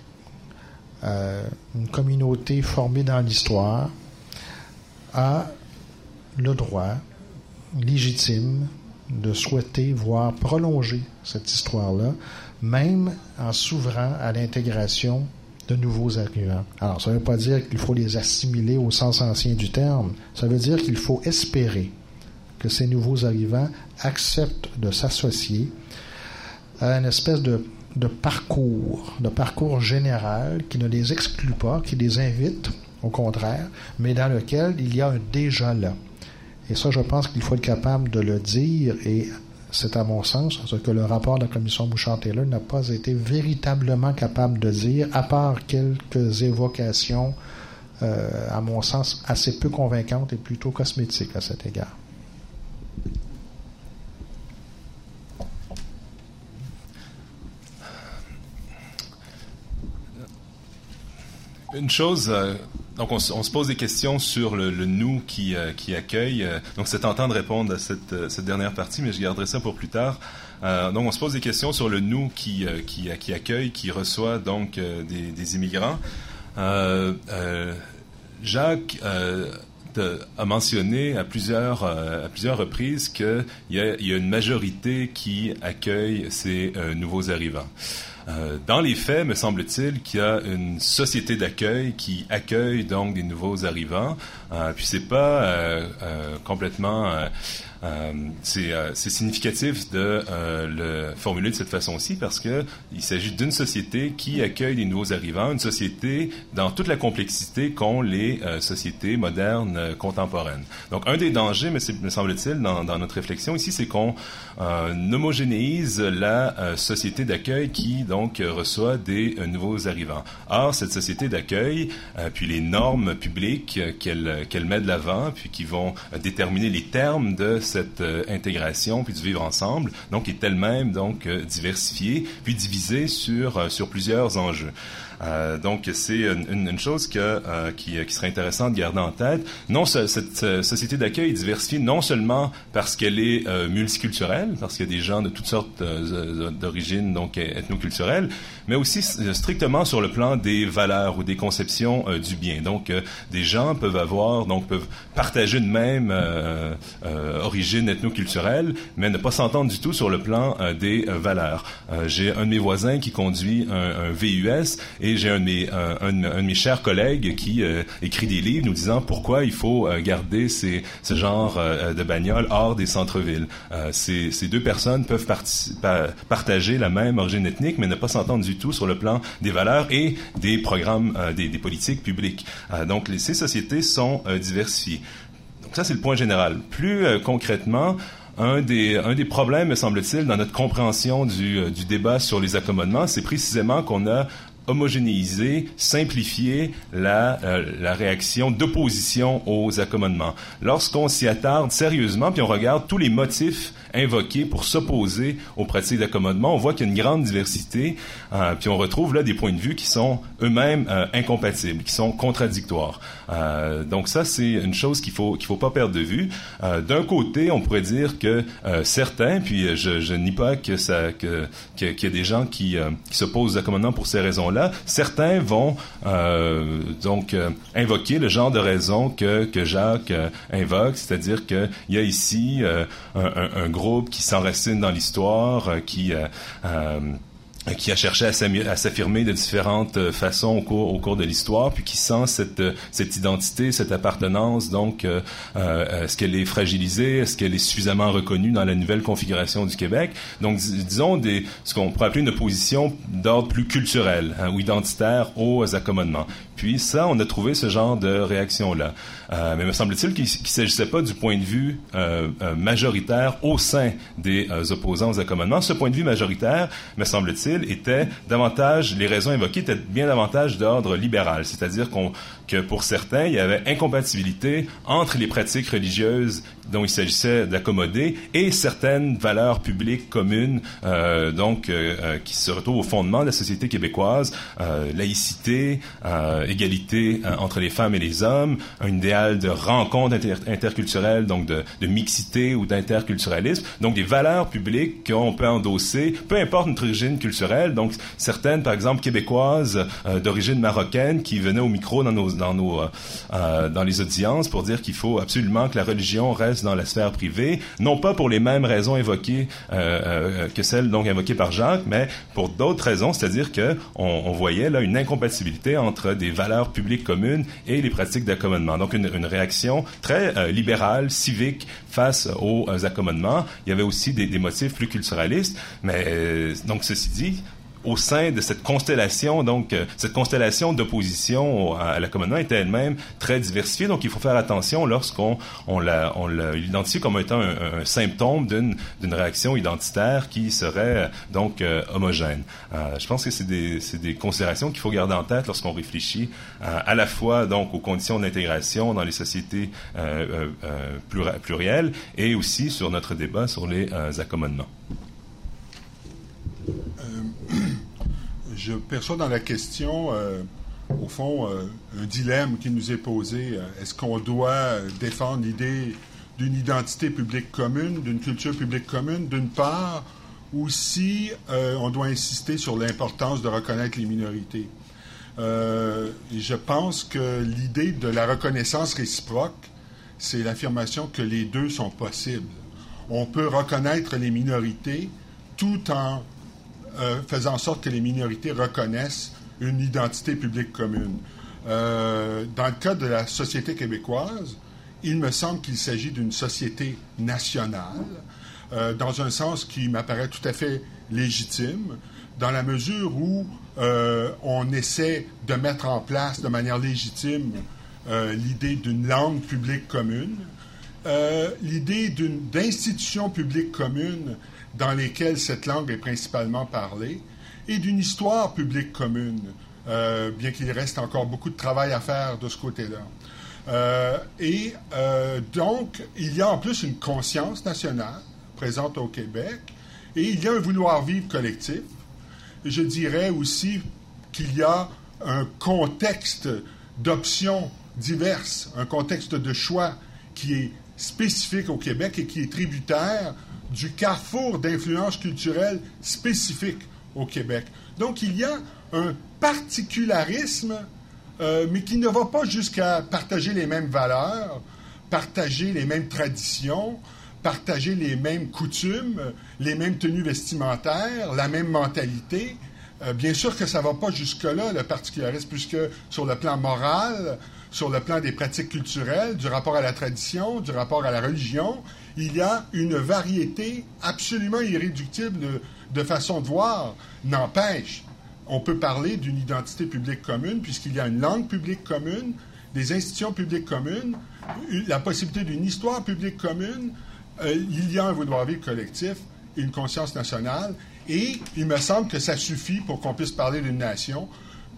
une communauté formée dans l'histoire, a le droit légitime de souhaiter voir prolonger cette histoire-là, même en s'ouvrant à l'intégration de nouveaux arrivants. Alors, ça ne veut pas dire qu'il faut les assimiler au sens ancien du terme, ça veut dire qu'il faut espérer que ces nouveaux arrivants acceptent de s'associer à une espèce de parcours général qui ne les exclut pas, qui les invite, au contraire, mais dans lequel il y a un déjà là. Et ça, je pense qu'il faut être capable de le dire, et c'est à mon sens ce que le rapport de la commission Bouchard-Taylor n'a pas été véritablement capable de dire, à part quelques évocations, à mon sens, assez peu convaincantes et plutôt cosmétiques à cet égard. Une chose, donc on se pose des questions sur le nous qui accueille. Donc c'est tentant de répondre à cette dernière partie, mais je garderai ça pour plus tard. Donc on se pose des questions sur le nous qui accueille, qui reçoit donc des immigrants. Jacques a mentionné à plusieurs reprises qu'il y a une majorité qui accueille ces nouveaux arrivants. Dans les faits, me semble-t-il qu'il y a une société d'accueil qui accueille donc des nouveaux arrivants. Puis c'est pas complètement... c'est significatif de le formuler de cette façon-ci parce que il s'agit d'une société qui accueille des nouveaux arrivants, une société dans toute la complexité qu'ont les sociétés modernes contemporaines. Donc un des dangers, me semble-t-il, dans notre réflexion ici, c'est qu'on homogénéise la société d'accueil qui donc reçoit des nouveaux arrivants. Or, cette société d'accueil, puis les normes publiques qu'elle met de l'avant, puis qui vont déterminer les termes de cette intégration puis du vivre ensemble, donc est elle-même donc diversifiée puis divisée sur plusieurs enjeux. Donc c'est une chose qui serait intéressante de garder en tête. Non, cette société d'accueil est diversifiée non seulement parce qu'elle est multiculturelle, parce qu'il y a des gens de toutes sortes d'origines donc ethnoculturelles, mais aussi strictement sur le plan des valeurs ou des conceptions du bien. Donc des gens peuvent partager une même origine ethnoculturelle, mais ne pas s'entendre du tout sur le plan des valeurs. J'ai un de mes voisins qui conduit un VUS et j'ai un de mes chers collègues qui écrit des livres nous disant pourquoi il faut garder ce genre de bagnole hors des centres-villes. Ces deux personnes peuvent partager la même origine ethnique, mais ne pas s'entendre du tout sur le plan des valeurs et des programmes, des politiques publiques. Donc, ces sociétés sont diversifiées. Donc, ça, c'est le point général. Plus concrètement, un des problèmes, me semble-t-il, dans notre compréhension du débat sur les accommodements, c'est précisément qu'on a homogénéiser, simplifier la réaction d'opposition aux accommodements. Lorsqu'on s'y attarde sérieusement, puis on regarde tous les motifs invoqués pour s'opposer aux pratiques d'accommodement, on voit qu'il y a une grande diversité, puis on retrouve là des points de vue qui sont eux-mêmes incompatibles, qui sont contradictoires. Donc ça, c'est une chose qu'il faut pas perdre de vue. D'un côté, on pourrait dire que certains, puis je nie pas qu'il y a des gens qui s'opposent aux accommodements pour ces raisons-là, certains vont donc invoquer le genre de raison que Jacques invoque, c'est-à-dire qu'il y a ici un groupe qui s'enracine dans l'histoire, qui a cherché à s'affirmer de différentes façons au cours de l'histoire, puis qui sent cette identité, cette appartenance. Donc, est-ce qu'elle est fragilisée? Est-ce qu'elle est suffisamment reconnue dans la nouvelle configuration du Québec? Donc, disons ce qu'on pourrait appeler une opposition d'ordre plus culturel, ou identitaire aux accommodements. Puis ça, on a trouvé ce genre de réaction-là. Mais me semble-t-il qu'il ne s'agissait pas du point de vue majoritaire au sein des opposants aux accommodements. Ce point de vue majoritaire, me semble-t-il, était davantage, les raisons évoquées étaient bien davantage d'ordre libéral, c'est-à-dire que pour certains, il y avait incompatibilité entre les pratiques religieuses dont il s'agissait d'accommoder et certaines valeurs publiques communes, qui se retrouvent au fondement de la société québécoise, laïcité, égalité entre les femmes et les hommes, un idéal de rencontre interculturelle, donc de mixité ou d'interculturalisme, donc des valeurs publiques qu'on peut endosser, peu importe notre origine culturelle. Donc certaines, par exemple québécoises d'origine marocaine, qui venaient au micro dans les audiences pour dire qu'il faut absolument que la religion reste dans la sphère privée, non pas pour les mêmes raisons évoquées que celles donc invoquées par Jacques, mais pour d'autres raisons, c'est-à-dire que on voyait là une incompatibilité entre des valeurs publiques communes et les pratiques d'accommodement. Donc une réaction très libérale, civique face aux accommodements. Il y avait aussi des motifs plus culturalistes, mais donc ceci dit, au sein de cette constellation, donc cette constellation d'opposition à l'accommodement était elle-même très diversifiée. Donc il faut faire attention lorsqu'on l'identifie comme étant un symptôme d'une réaction identitaire qui serait donc homogène. Je pense que c'est des considérations qu'il faut garder en tête lorsqu'on réfléchit à la fois donc aux conditions d'intégration dans les sociétés plurielles et aussi sur notre débat sur les accommodements. Je perçois dans la question, au fond, un dilemme qui nous est posé. Est-ce qu'on doit défendre l'idée d'une identité publique commune, d'une culture publique commune, d'une part, ou si on doit insister sur l'importance de reconnaître les minorités? Je pense que l'idée de la reconnaissance réciproque, c'est l'affirmation que les deux sont possibles. On peut reconnaître les minorités tout en faisant en sorte que les minorités reconnaissent une identité publique commune. Dans le cas de la société québécoise, il me semble qu'il s'agit d'une société nationale, dans un sens qui m'apparaît tout à fait légitime, dans la mesure où on essaie de mettre en place de manière légitime l'idée d'une langue publique commune, l'idée d'institutions publiques communes dans lesquelles cette langue est principalement parlée, et d'une histoire publique commune, bien qu'il reste encore beaucoup de travail à faire de ce côté-là. Donc, il y a en plus une conscience nationale présente au Québec, et il y a un vouloir-vivre collectif. Je dirais aussi qu'il y a un contexte d'options diverses, un contexte de choix qui est spécifique au Québec et qui est tributaire du carrefour d'influences culturelles spécifiques au Québec. Donc, il y a un particularisme, mais qui ne va pas jusqu'à partager les mêmes valeurs, partager les mêmes traditions, partager les mêmes coutumes, les mêmes tenues vestimentaires, la même mentalité. Bien sûr que ça ne va pas jusque-là, le particularisme, puisque sur le plan moral, sur le plan des pratiques culturelles, du rapport à la tradition, du rapport à la religion, il y a une variété absolument irréductible de façon de voir. N'empêche, on peut parler d'une identité publique commune puisqu'il y a une langue publique commune, des institutions publiques communes, la possibilité d'une histoire publique commune, il y a un vouloir-vivre collectif et une conscience nationale. Et il me semble que ça suffit pour qu'on puisse parler d'une nation,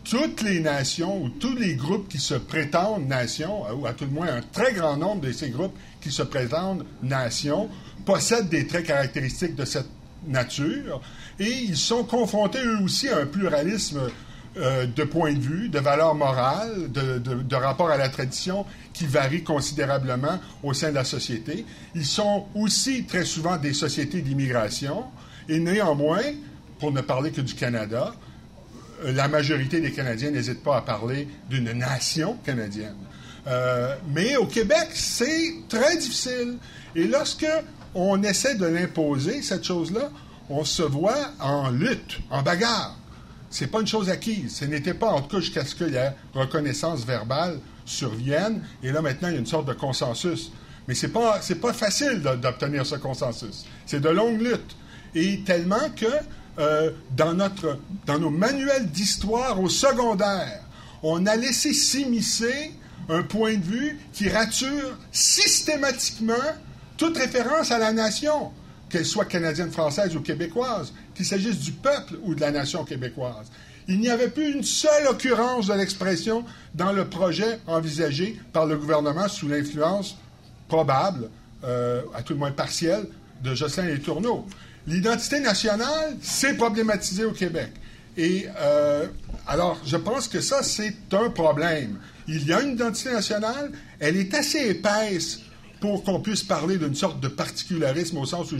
toutes les nations ou tous les groupes qui se prétendent nations, ou à tout le moins un très grand nombre de ces groupes qui se prétendent nations, possèdent des traits caractéristiques de cette nature et ils sont confrontés eux aussi à un pluralisme de points de vue, de valeurs morales, de rapport à la tradition qui varie considérablement au sein de la société. Ils sont aussi très souvent des sociétés d'immigration et néanmoins, pour ne parler que du Canada, la majorité des Canadiens n'hésitent pas à parler d'une nation canadienne. Mais au Québec, c'est très difficile. Et lorsque on essaie de l'imposer, cette chose-là, on se voit en lutte, en bagarre. C'est pas une chose acquise. Ce n'était pas, en tout cas, jusqu'à ce que la reconnaissance verbale survienne. Et là, maintenant, il y a une sorte de consensus. Mais c'est pas facile d'obtenir ce consensus. C'est de longues luttes. Et tellement que dans nos manuels d'histoire au secondaire, on a laissé s'immiscer un point de vue qui rature systématiquement toute référence à la nation, qu'elle soit canadienne, française ou québécoise, qu'il s'agisse du peuple ou de la nation québécoise. Il n'y avait plus une seule occurrence de l'expression dans le projet envisagé par le gouvernement sous l'influence probable, à tout le moins partielle, de Jocelyn Letourneau. L'identité nationale, c'est problématisé au Québec. Et alors, je pense que ça, c'est un problème. Il y a une identité nationale, elle est assez épaisse pour qu'on puisse parler d'une sorte de particularisme au sens que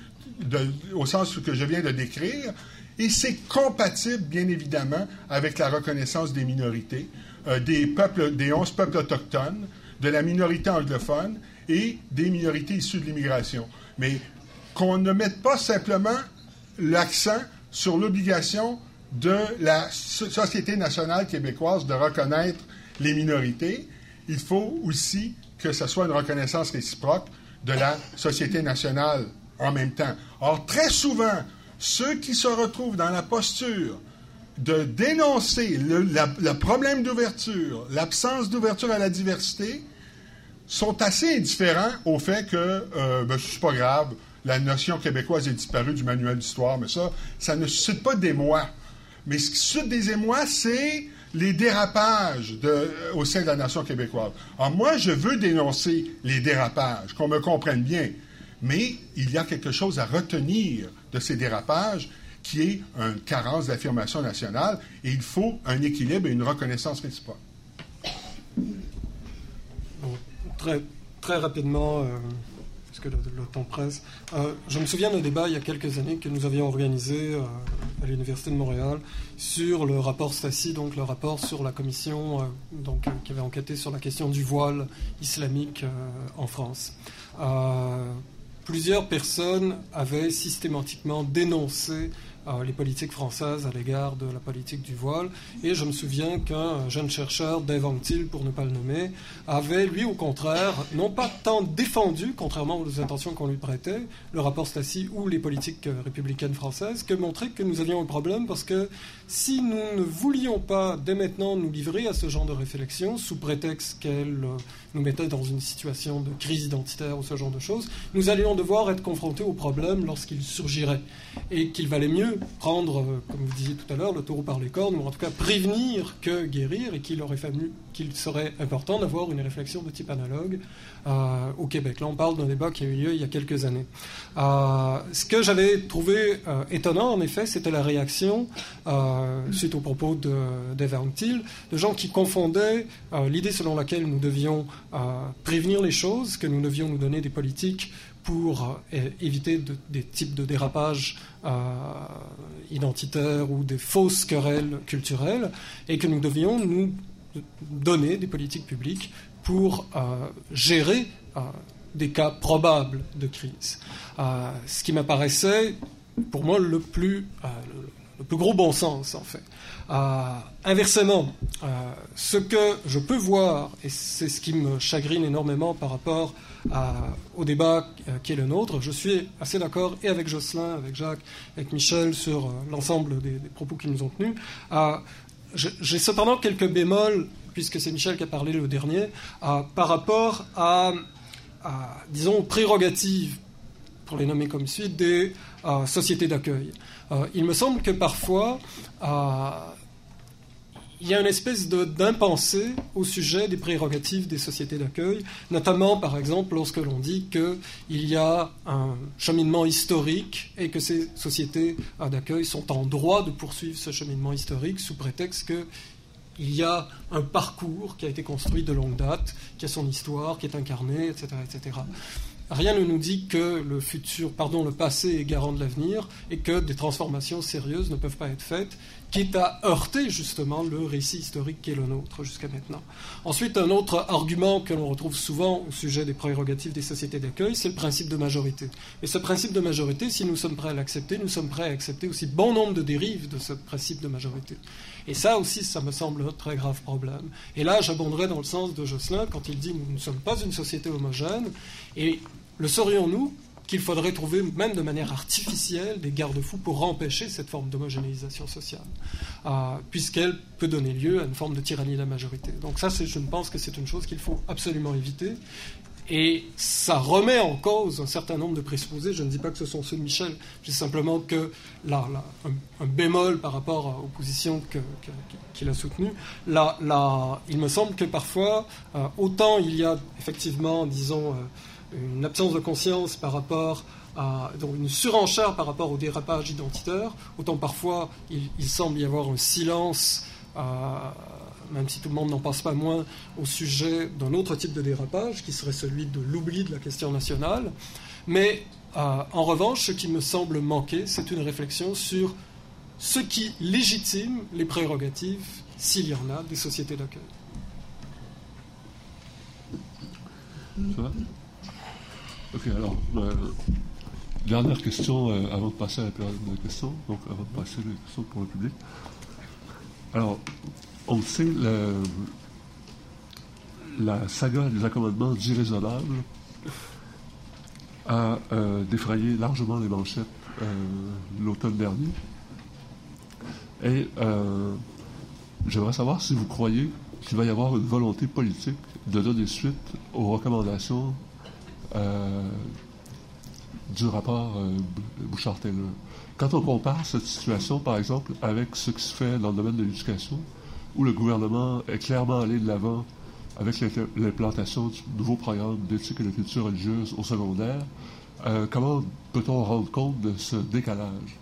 je viens de décrire, et c'est compatible, bien évidemment, avec la reconnaissance des minorités, des 11 peuples autochtones, de la minorité anglophone et des minorités issues de l'immigration. Mais qu'on ne mette pas simplement l'accent sur l'obligation de la Société nationale québécoise de reconnaître les minorités, il faut aussi que ce soit une reconnaissance réciproque de la Société nationale en même temps. Or, très souvent, ceux qui se retrouvent dans la posture de dénoncer le problème d'ouverture, l'absence d'ouverture à la diversité, sont assez indifférents au fait que c'est pas grave, la notion québécoise est disparue du manuel d'histoire, mais ça ne suscite pas d'émoi. Mais ce qui suscite des émois, c'est les dérapages au sein de la nation québécoise. Alors moi, je veux dénoncer les dérapages, qu'on me comprenne bien, mais il y a quelque chose à retenir de ces dérapages qui est une carence d'affirmation nationale, et il faut un équilibre et une reconnaissance réciproque. Bon, très rapidement, parce que le temps presse, je me souviens d'un débat il y a quelques années que nous avions organisé à l'Université de Montréal sur le rapport Stasi, donc le rapport sur la commission qui avait enquêté sur la question du voile islamique en France. Plusieurs personnes avaient systématiquement dénoncé les politiques françaises à l'égard de la politique du voile. Et je me souviens qu'un jeune chercheur, Dave Anctil, pour ne pas le nommer, avait, lui, au contraire, non pas tant défendu, contrairement aux intentions qu'on lui prêtait, le rapport Stasi ou les politiques républicaines françaises, que montré que nous avions un problème, parce que si nous ne voulions pas, dès maintenant, nous livrer à ce genre de réflexion, sous prétexte qu'elle nous mettait dans une situation de crise identitaire ou ce genre de choses, nous allions devoir être confrontés au problème lorsqu'il surgirait. Et qu'il valait mieux prendre, comme vous disiez tout à l'heure, le taureau par les cornes, ou en tout cas prévenir que guérir, et qu'il serait important d'avoir une réflexion de type analogue au Québec. Là, on parle d'un débat qui a eu lieu il y a quelques années. Ce que j'avais trouvé étonnant, en effet, c'était la réaction, suite aux propos d'Eve Anctil, de gens qui confondaient l'idée selon laquelle nous devions prévenir les choses, que nous devions nous donner des politiques pour éviter des types de dérapages identitaires ou des fausses querelles culturelles, et que nous devions nous donner des politiques publiques pour gérer des cas probables de crise. Ce qui m'apparaissait, pour moi, le plus gros bon sens, en fait. Inversement, ce que je peux voir, et c'est ce qui me chagrine énormément par rapport au débat qui est le nôtre, je suis assez d'accord et avec Jocelyn, avec Jacques, avec Michel sur l'ensemble des propos qu'ils nous ont tenus. J'ai cependant quelques bémols, puisque c'est Michel qui a parlé le dernier, par rapport disons, aux prérogatives, pour les nommer comme suite, des sociétés d'accueil. Il me semble que parfois, il y a une espèce d'impensé au sujet des prérogatives des sociétés d'accueil, notamment, par exemple, lorsque l'on dit qu'il y a un cheminement historique et que ces sociétés d'accueil sont en droit de poursuivre ce cheminement historique sous prétexte qu'il y a un parcours qui a été construit de longue date, qui a son histoire, qui est incarné, etc., etc. Rien ne nous dit que le passé est garant de l'avenir et que des transformations sérieuses ne peuvent pas être faites, quitte à heurter justement le récit historique qui est le nôtre jusqu'à maintenant. Ensuite, un autre argument que l'on retrouve souvent au sujet des prérogatives des sociétés d'accueil, c'est le principe de majorité. Et ce principe de majorité, si nous sommes prêts à l'accepter, nous sommes prêts à accepter aussi bon nombre de dérives de ce principe de majorité. Et ça aussi, ça me semble un très grave problème. Et là, j'abonderai dans le sens de Jocelyn quand il dit « nous ne sommes pas une société homogène ». Et le saurions-nous qu'il faudrait trouver, même de manière artificielle, des garde-fous pour empêcher cette forme d'homogénéisation sociale, puisqu'elle peut donner lieu à une forme de tyrannie de la majorité. Donc ça, je pense que c'est une chose qu'il faut absolument éviter. Et ça remet en cause un certain nombre de présupposés. Je ne dis pas que ce sont ceux de Michel, je dis simplement que un bémol par rapport aux positions qu'il a soutenues. Il me semble que parfois, autant il y a effectivement, disons, une absence de conscience par rapport à, donc une surenchère par rapport au dérapage identitaire, autant parfois il semble y avoir un silence, même si tout le monde n'en pense pas moins, au sujet d'un autre type de dérapage, qui serait celui de l'oubli de la question nationale. Mais en revanche, ce qui me semble manquer, c'est une réflexion sur ce qui légitime les prérogatives, s'il y en a, des sociétés d'accueil. Ça va? Ok, alors, dernière question avant de passer à la période de questions, donc avant de passer les questions pour le public. Alors, on le sait, la saga des accommodements déraisonnables a défrayé largement les manchettes l'automne dernier. Et j'aimerais savoir si vous croyez qu'il va y avoir une volonté politique de donner suite aux recommandations du rapport Bouchard-Taylor. Quand on compare cette situation, par exemple, avec ce qui se fait dans le domaine de l'éducation, où le gouvernement est clairement allé de l'avant avec l'implantation du nouveau programme d'éthique et de culture religieuse au secondaire, comment peut-on rendre compte de ce décalage?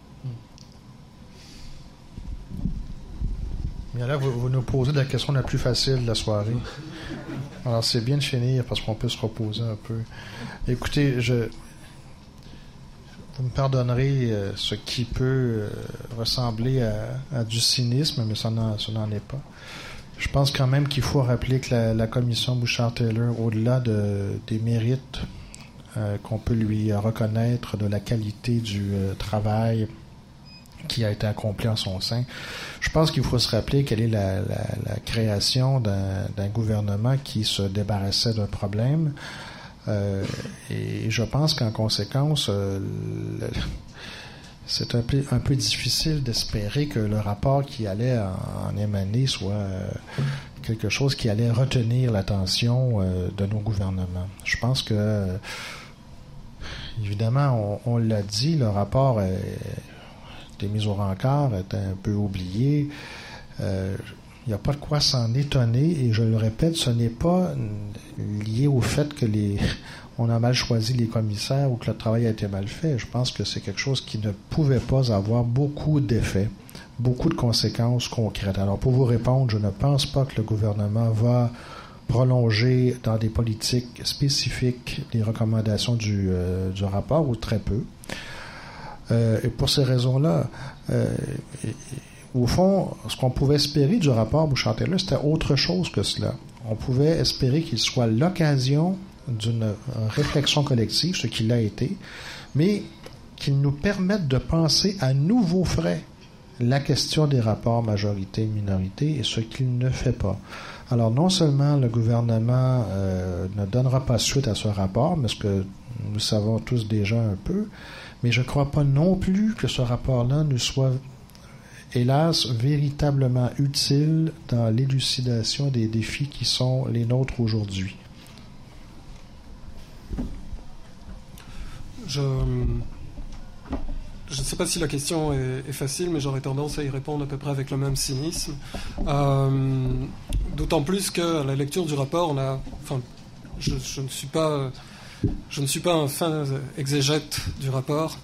Bien là, vous nous posez la question la plus facile de la soirée. Alors, c'est bien de finir parce qu'on peut se reposer un peu. Écoutez, vous me pardonnerez ce qui peut ressembler à du cynisme, mais ça n'en est pas. Je pense quand même qu'il faut rappeler que la commission Bouchard-Taylor, au-delà des mérites qu'on peut lui reconnaître, de la qualité du travail qui a été accompli en son sein, je pense qu'il faut se rappeler quelle est la création d'un gouvernement qui se débarrassait d'un problème. Et je pense qu'en conséquence, c'est un peu difficile d'espérer que le rapport qui allait en émaner soit quelque chose qui allait retenir l'attention de nos gouvernements. Je pense que, évidemment, on l'a dit, le rapport des mises au rencard est un peu oublié. Il n'y a pas de quoi s'en étonner, et je le répète, ce n'est pas lié au fait que on a mal choisi les commissaires ou que le travail a été mal fait. Je pense que c'est quelque chose qui ne pouvait pas avoir beaucoup d'effets, beaucoup de conséquences concrètes. Alors, pour vous répondre, je ne pense pas que le gouvernement va prolonger dans des politiques spécifiques les recommandations du rapport, ou très peu. Et pour ces raisons-là, au fond, ce qu'on pouvait espérer du rapport Bouchard-Taylor, c'était autre chose que cela. On pouvait espérer qu'il soit l'occasion d'une réflexion collective, ce qu'il a été, mais qu'il nous permette de penser à nouveau frais la question des rapports majorité-minorité, et ce qu'il ne fait pas. Alors, non seulement le gouvernement ne donnera pas suite à ce rapport, mais ce que nous savons tous déjà un peu, mais je ne crois pas non plus que ce rapport-là nous soit, hélas, véritablement utile dans l'élucidation des défis qui sont les nôtres aujourd'hui. je ne sais pas si la question est facile, mais j'aurais tendance à y répondre à peu près avec le même cynisme. D'autant plus qu'à la lecture du rapport, je ne suis pas un fin exégète du rapport.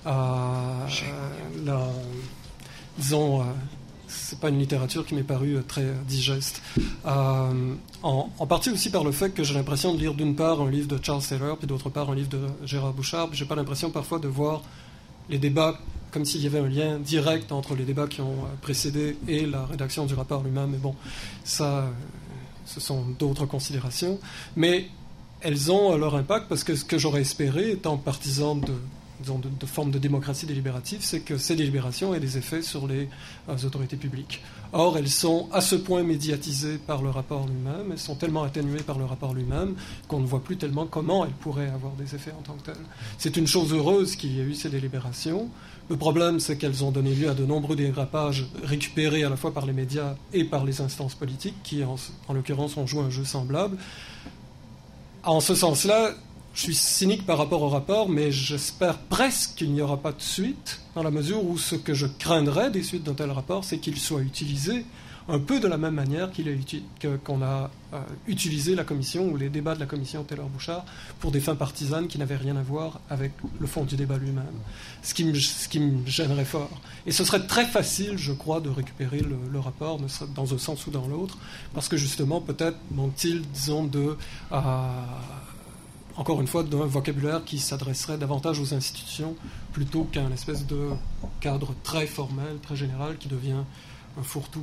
Disons, c'est pas une littérature qui m'est parue très digeste. En partie aussi par le fait que j'ai l'impression de lire d'une part un livre de Charles Taylor, puis d'autre part un livre de Gérard Bouchard. J'ai pas l'impression parfois de voir les débats comme s'il y avait un lien direct entre les débats qui ont précédé et la rédaction du rapport lui-même. Mais bon, ça, ce sont d'autres considérations. Mais elles ont leur impact parce que ce que j'aurais espéré, étant partisan de formes de démocratie délibérative, c'est que ces délibérations aient des effets sur les autorités publiques. Or, elles sont à ce point médiatisées par le rapport lui-même, elles sont tellement atténuées par le rapport lui-même qu'on ne voit plus tellement comment elles pourraient avoir des effets en tant que telles. C'est une chose heureuse qu'il y ait eu ces délibérations. Le problème, c'est qu'elles ont donné lieu à de nombreux dérapages récupérés à la fois par les médias et par les instances politiques qui, en l'occurrence, ont joué un jeu semblable. En ce sens-là, je suis cynique par rapport au rapport, mais j'espère presque qu'il n'y aura pas de suite, dans la mesure où ce que je craindrais des suites d'un tel rapport, c'est qu'il soit utilisé un peu de la même manière qu'on a utilisé la commission ou les débats de la commission Taylor-Bouchard pour des fins partisanes qui n'avaient rien à voir avec le fond du débat lui-même. Ce qui me gênerait fort. Et ce serait très facile, je crois, de récupérer le rapport, dans un sens ou dans l'autre, parce que justement, peut-être manque-t-il, disons, encore une fois, d'un vocabulaire qui s'adresserait davantage aux institutions plutôt qu'à une espèce de cadre très formel, très général, qui devient un fourre-tout,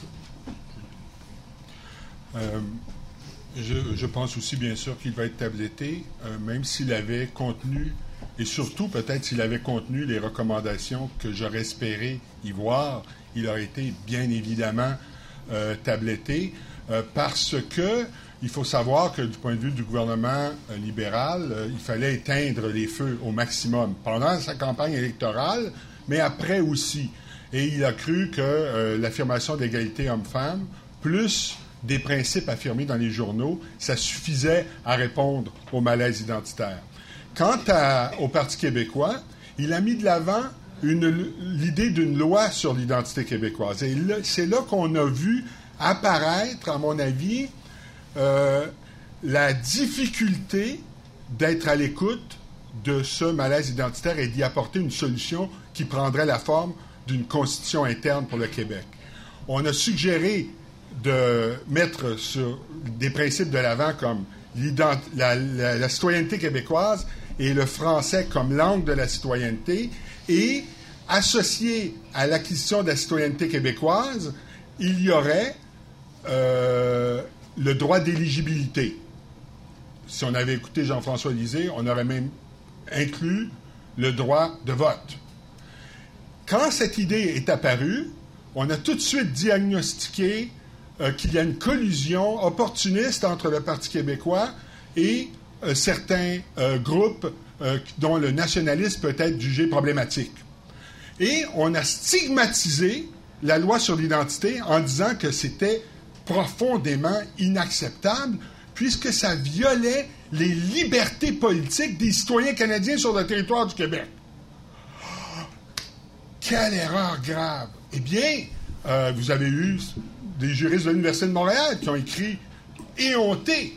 malheureusement. Je pense aussi, bien sûr, qu'il va être tabletté, même s'il avait contenu, et surtout peut-être s'il avait contenu les recommandations que j'aurais espéré y voir, il aurait été bien évidemment tabletté, parce que il faut savoir que du point de vue du gouvernement libéral, il fallait éteindre les feux au maximum pendant sa campagne électorale, mais après aussi. Et il a cru que l'affirmation d'égalité homme-femme, plus des principes affirmés dans les journaux, ça suffisait à répondre au malaise identitaire. Quant au Parti québécois, il a mis de l'avant l'idée d'une loi sur l'identité québécoise. Et c'est là qu'on a vu apparaître, à mon avis, la difficulté d'être à l'écoute de ce malaise identitaire et d'y apporter une solution qui prendrait la forme d'une constitution interne pour le Québec. On a suggéré de mettre sur des principes de l'avant comme la citoyenneté québécoise et le français comme langue de la citoyenneté, et associé à l'acquisition de la citoyenneté québécoise, il y aurait le droit d'éligibilité. Si on avait écouté Jean-François Lisée, on aurait même inclus le droit de vote. Quand cette idée est apparue, on a tout de suite diagnostiqué qu'il y a une collusion opportuniste entre le Parti québécois et certains groupes dont le nationalisme peut être jugé problématique. Et on a stigmatisé la loi sur l'identité en disant que c'était profondément inacceptable puisque ça violait les libertés politiques des citoyens canadiens sur le territoire du Québec. Quelle erreur grave! Eh bien, vous avez eu des juristes de l'Université de Montréal qui ont écrit éhontés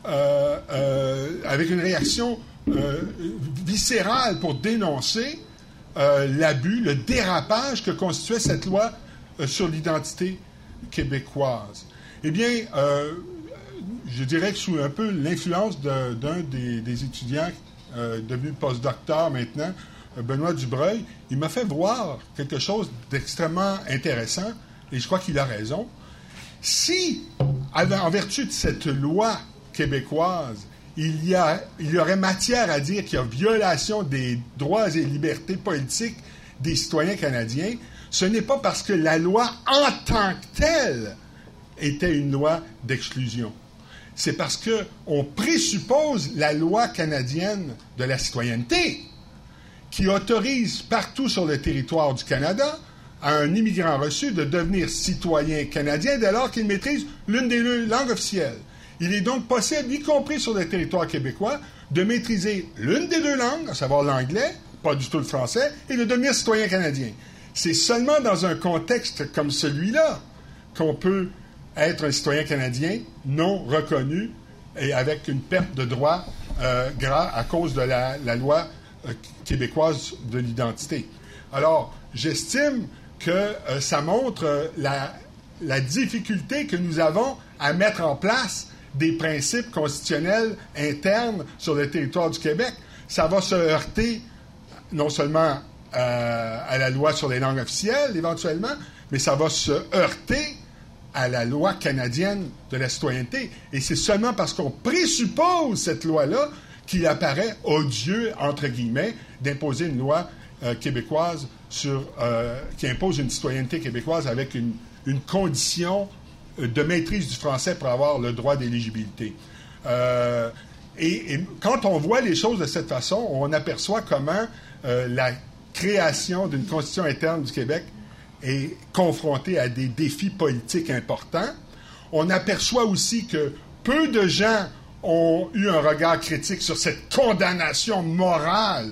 avec une réaction viscérale pour dénoncer l'abus, le dérapage que constituait cette loi sur l'identité québécoise. Eh bien, je dirais que sous un peu l'influence d'un des étudiants devenu postdocteur maintenant, Benoît Dubreuil, il m'a fait voir quelque chose d'extrêmement intéressant, et je crois qu'il a raison. Si, en vertu de cette loi québécoise, il y aurait matière à dire qu'il y a violation des droits et libertés politiques des citoyens canadiens, ce n'est pas parce que la loi en tant que telle était une loi d'exclusion. C'est parce qu'on présuppose la loi canadienne de la citoyenneté qui autorise partout sur le territoire du Canada à un immigrant reçu de devenir citoyen canadien dès lors qu'il maîtrise l'une des deux langues officielles. Il est donc possible, y compris sur le territoire québécois, de maîtriser l'une des deux langues, à savoir l'anglais, pas du tout le français, et de devenir citoyen canadien. C'est seulement dans un contexte comme celui-là qu'on peut être un citoyen canadien non reconnu et avec une perte de droits à cause de la loi québécoise de l'identité. Alors, j'estime que ça montre la difficulté que nous avons à mettre en place des principes constitutionnels internes sur le territoire du Québec. Ça va se heurter non seulement à la loi sur les langues officielles, éventuellement, mais ça va se heurter à la loi canadienne de la citoyenneté. Et c'est seulement parce qu'on présuppose cette loi-là qu'il apparaît odieux, entre guillemets, d'imposer une loi québécoise qui impose une citoyenneté québécoise avec une condition de maîtrise du français pour avoir le droit d'éligibilité. Et quand on voit les choses de cette façon, on aperçoit comment la création d'une constitution interne du Québec est confrontée à des défis politiques importants. On aperçoit aussi que peu de gens ont eu un regard critique sur cette condamnation morale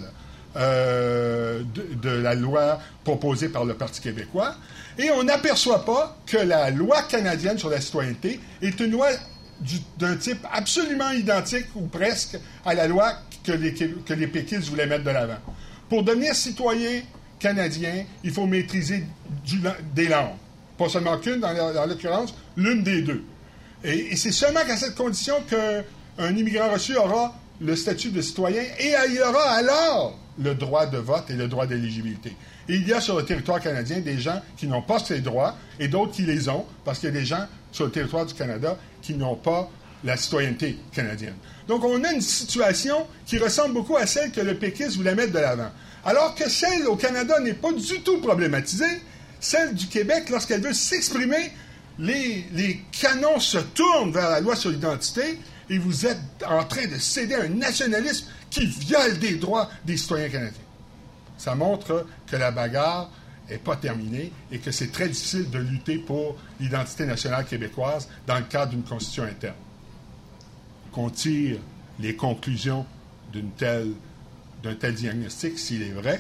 de la loi proposée par le Parti québécois. Et on n'aperçoit pas que la loi canadienne sur la citoyenneté est une loi d'un type absolument identique ou presque à la loi que les péquistes voulaient mettre de l'avant. Pour devenir citoyen canadien, il faut maîtriser des langues. Pas seulement qu'une, dans l'occurrence, l'une des deux. Et c'est seulement qu'à cette condition qu'un immigrant reçu aura le statut de citoyen et il aura alors le droit de vote et le droit d'éligibilité. Et il y a sur le territoire canadien des gens qui n'ont pas ces droits et d'autres qui les ont, parce qu'il y a des gens sur le territoire du Canada qui n'ont pas la citoyenneté canadienne. Donc, on a une situation qui ressemble beaucoup à celle que le péquisme voulait mettre de l'avant. Alors que celle au Canada n'est pas du tout problématisée, celle du Québec, lorsqu'elle veut s'exprimer, les canons se tournent vers la loi sur l'identité et vous êtes en train de céder à un nationalisme qui viole des droits des citoyens canadiens. Ça montre que la bagarre n'est pas terminée et que c'est très difficile de lutter pour l'identité nationale québécoise dans le cadre d'une constitution interne. Qu'on tire les conclusions d'un tel diagnostic, s'il est vrai.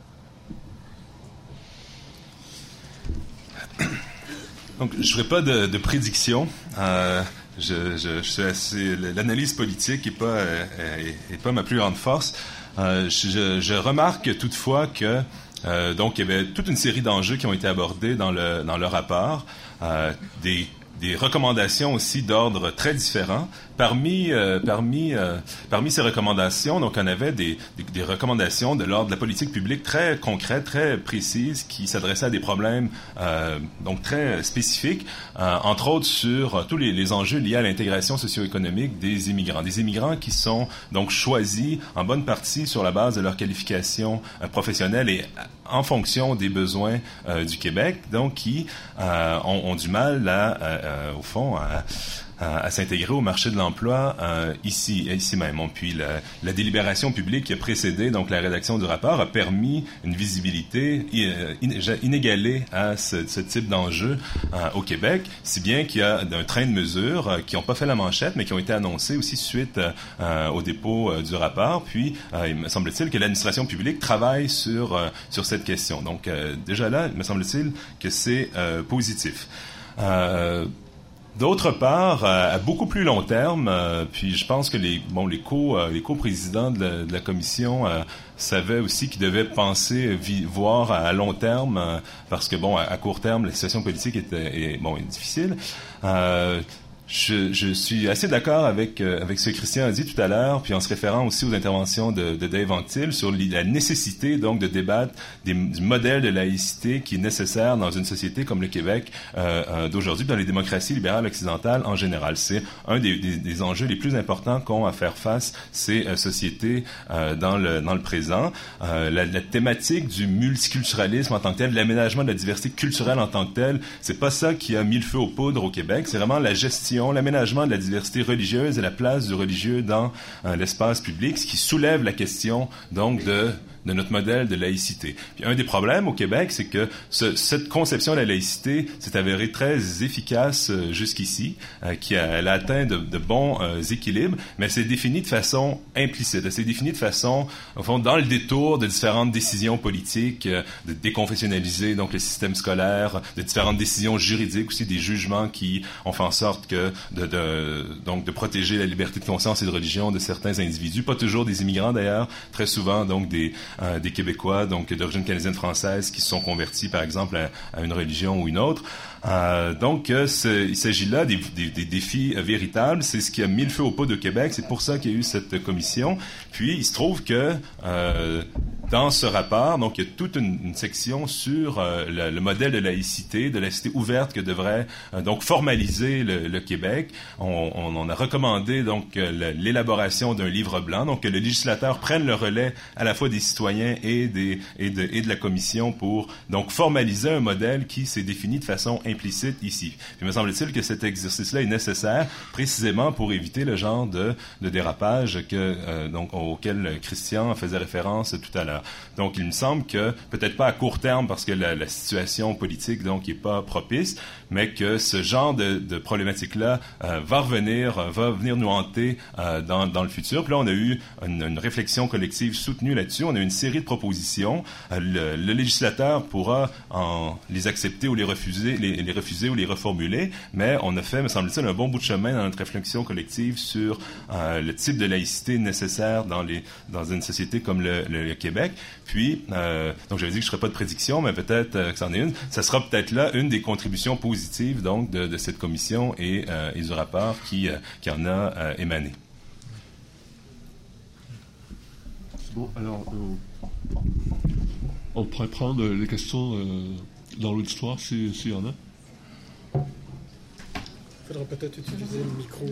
Donc, je ne ferai pas de prédiction. Je suis assez... L'analyse politique n'est pas ma plus grande force. Je remarque toutefois que donc il y avait toute une série d'enjeux qui ont été abordés dans le rapport, des recommandations aussi d'ordre très différents. Parmi ces recommandations, donc on avait des recommandations de l'ordre de la politique publique très concrètes, très précises, qui s'adressaient à des problèmes donc très spécifiques, entre autres sur tous les enjeux liés à l'intégration socio-économique des immigrants qui sont donc choisis en bonne partie sur la base de leur qualification professionnelle et en fonction des besoins du Québec, donc qui ont du mal au fond à s'intégrer au marché de l'emploi ici même. Puis la délibération publique qui a précédé donc la rédaction du rapport a permis une visibilité inégalée à ce type d'enjeu au Québec, si bien qu'il y a un train de mesures qui n'ont pas fait la manchette, mais qui ont été annoncées aussi suite au dépôt du rapport. Puis, il me semble-t-il que l'administration publique travaille sur cette question. Donc, déjà là, il me semble-t-il que c'est positif. D'autre part, à beaucoup plus long terme, puis je pense que les co-présidents de la commission savaient aussi qu'ils devaient penser, voir à long terme, parce que à court terme, la situation politique est difficile. Je suis assez d'accord avec ce que Christian a dit tout à l'heure, puis en se référant aussi aux interventions de Dave Anctil sur la nécessité donc de débattre du modèle de laïcité qui est nécessaire dans une société comme le Québec d'aujourd'hui, dans les démocraties libérales occidentales en général. C'est un des enjeux les plus importants qu'ont à faire face ces sociétés dans le présent. La thématique du multiculturalisme en tant que tel, l'aménagement de la diversité culturelle en tant que tel, c'est pas ça qui a mis le feu aux poudres au Québec, c'est vraiment la gestion, l'aménagement de la diversité religieuse et la place du religieux dans l'espace public, ce qui soulève la question donc de notre modèle de laïcité. Puis un des problèmes au Québec, c'est que cette conception de la laïcité s'est avérée très efficace jusqu'ici, elle a atteint de bons équilibres, mais elle s'est définie de façon implicite. Elle s'est définie de façon, au fond, dans le détour de différentes décisions politiques, de déconfessionnaliser donc le système scolaire, de différentes décisions juridiques aussi, des jugements qui ont fait en sorte que de protéger la liberté de conscience et de religion de certains individus, pas toujours des immigrants d'ailleurs, très souvent donc des Québécois donc d'origine canadienne-française qui se sont convertis par exemple à une religion ou une autre. Donc il s'agit là des défis véritables. C'est ce qui a mis le feu aux poudres au Québec. C'est pour ça qu'il y a eu cette commission. Puis il se trouve que dans ce rapport, donc il y a toute une section sur le modèle de laïcité ouverte que devrait donc formaliser le Québec. On a recommandé donc l'élaboration d'un livre blanc, donc que le législateur prenne le relais à la fois des citoyens et de la commission pour donc formaliser un modèle qui s'est défini de façon implicite ici. Puis me semble-t-il que cet exercice-là est nécessaire précisément pour éviter le genre de dérapage auquel Christian faisait référence tout à l'heure. Donc, il me semble que, peut-être pas à court terme, parce que la situation politique, donc, n'est pas propice, mais que ce genre de problématique-là va venir nous hanter dans le futur. Puis là, on a eu une réflexion collective soutenue là-dessus. On a eu une série de propositions. Le législateur pourra les accepter ou les refuser ou les reformuler, mais on a fait, me semble-t-il, un bon bout de chemin dans notre réflexion collective sur le type de laïcité nécessaire dans une société comme le Québec. Puis, donc j'avais dit que je ne ferais pas de prédiction, mais peut-être que c'en est une. Ça sera peut-être là une des contributions positives donc de cette commission et du rapport qui en a émané. Bon, alors, on pourrait prendre les questions dans l'auditoire s'il y en a. Il faudra peut-être utiliser le micro.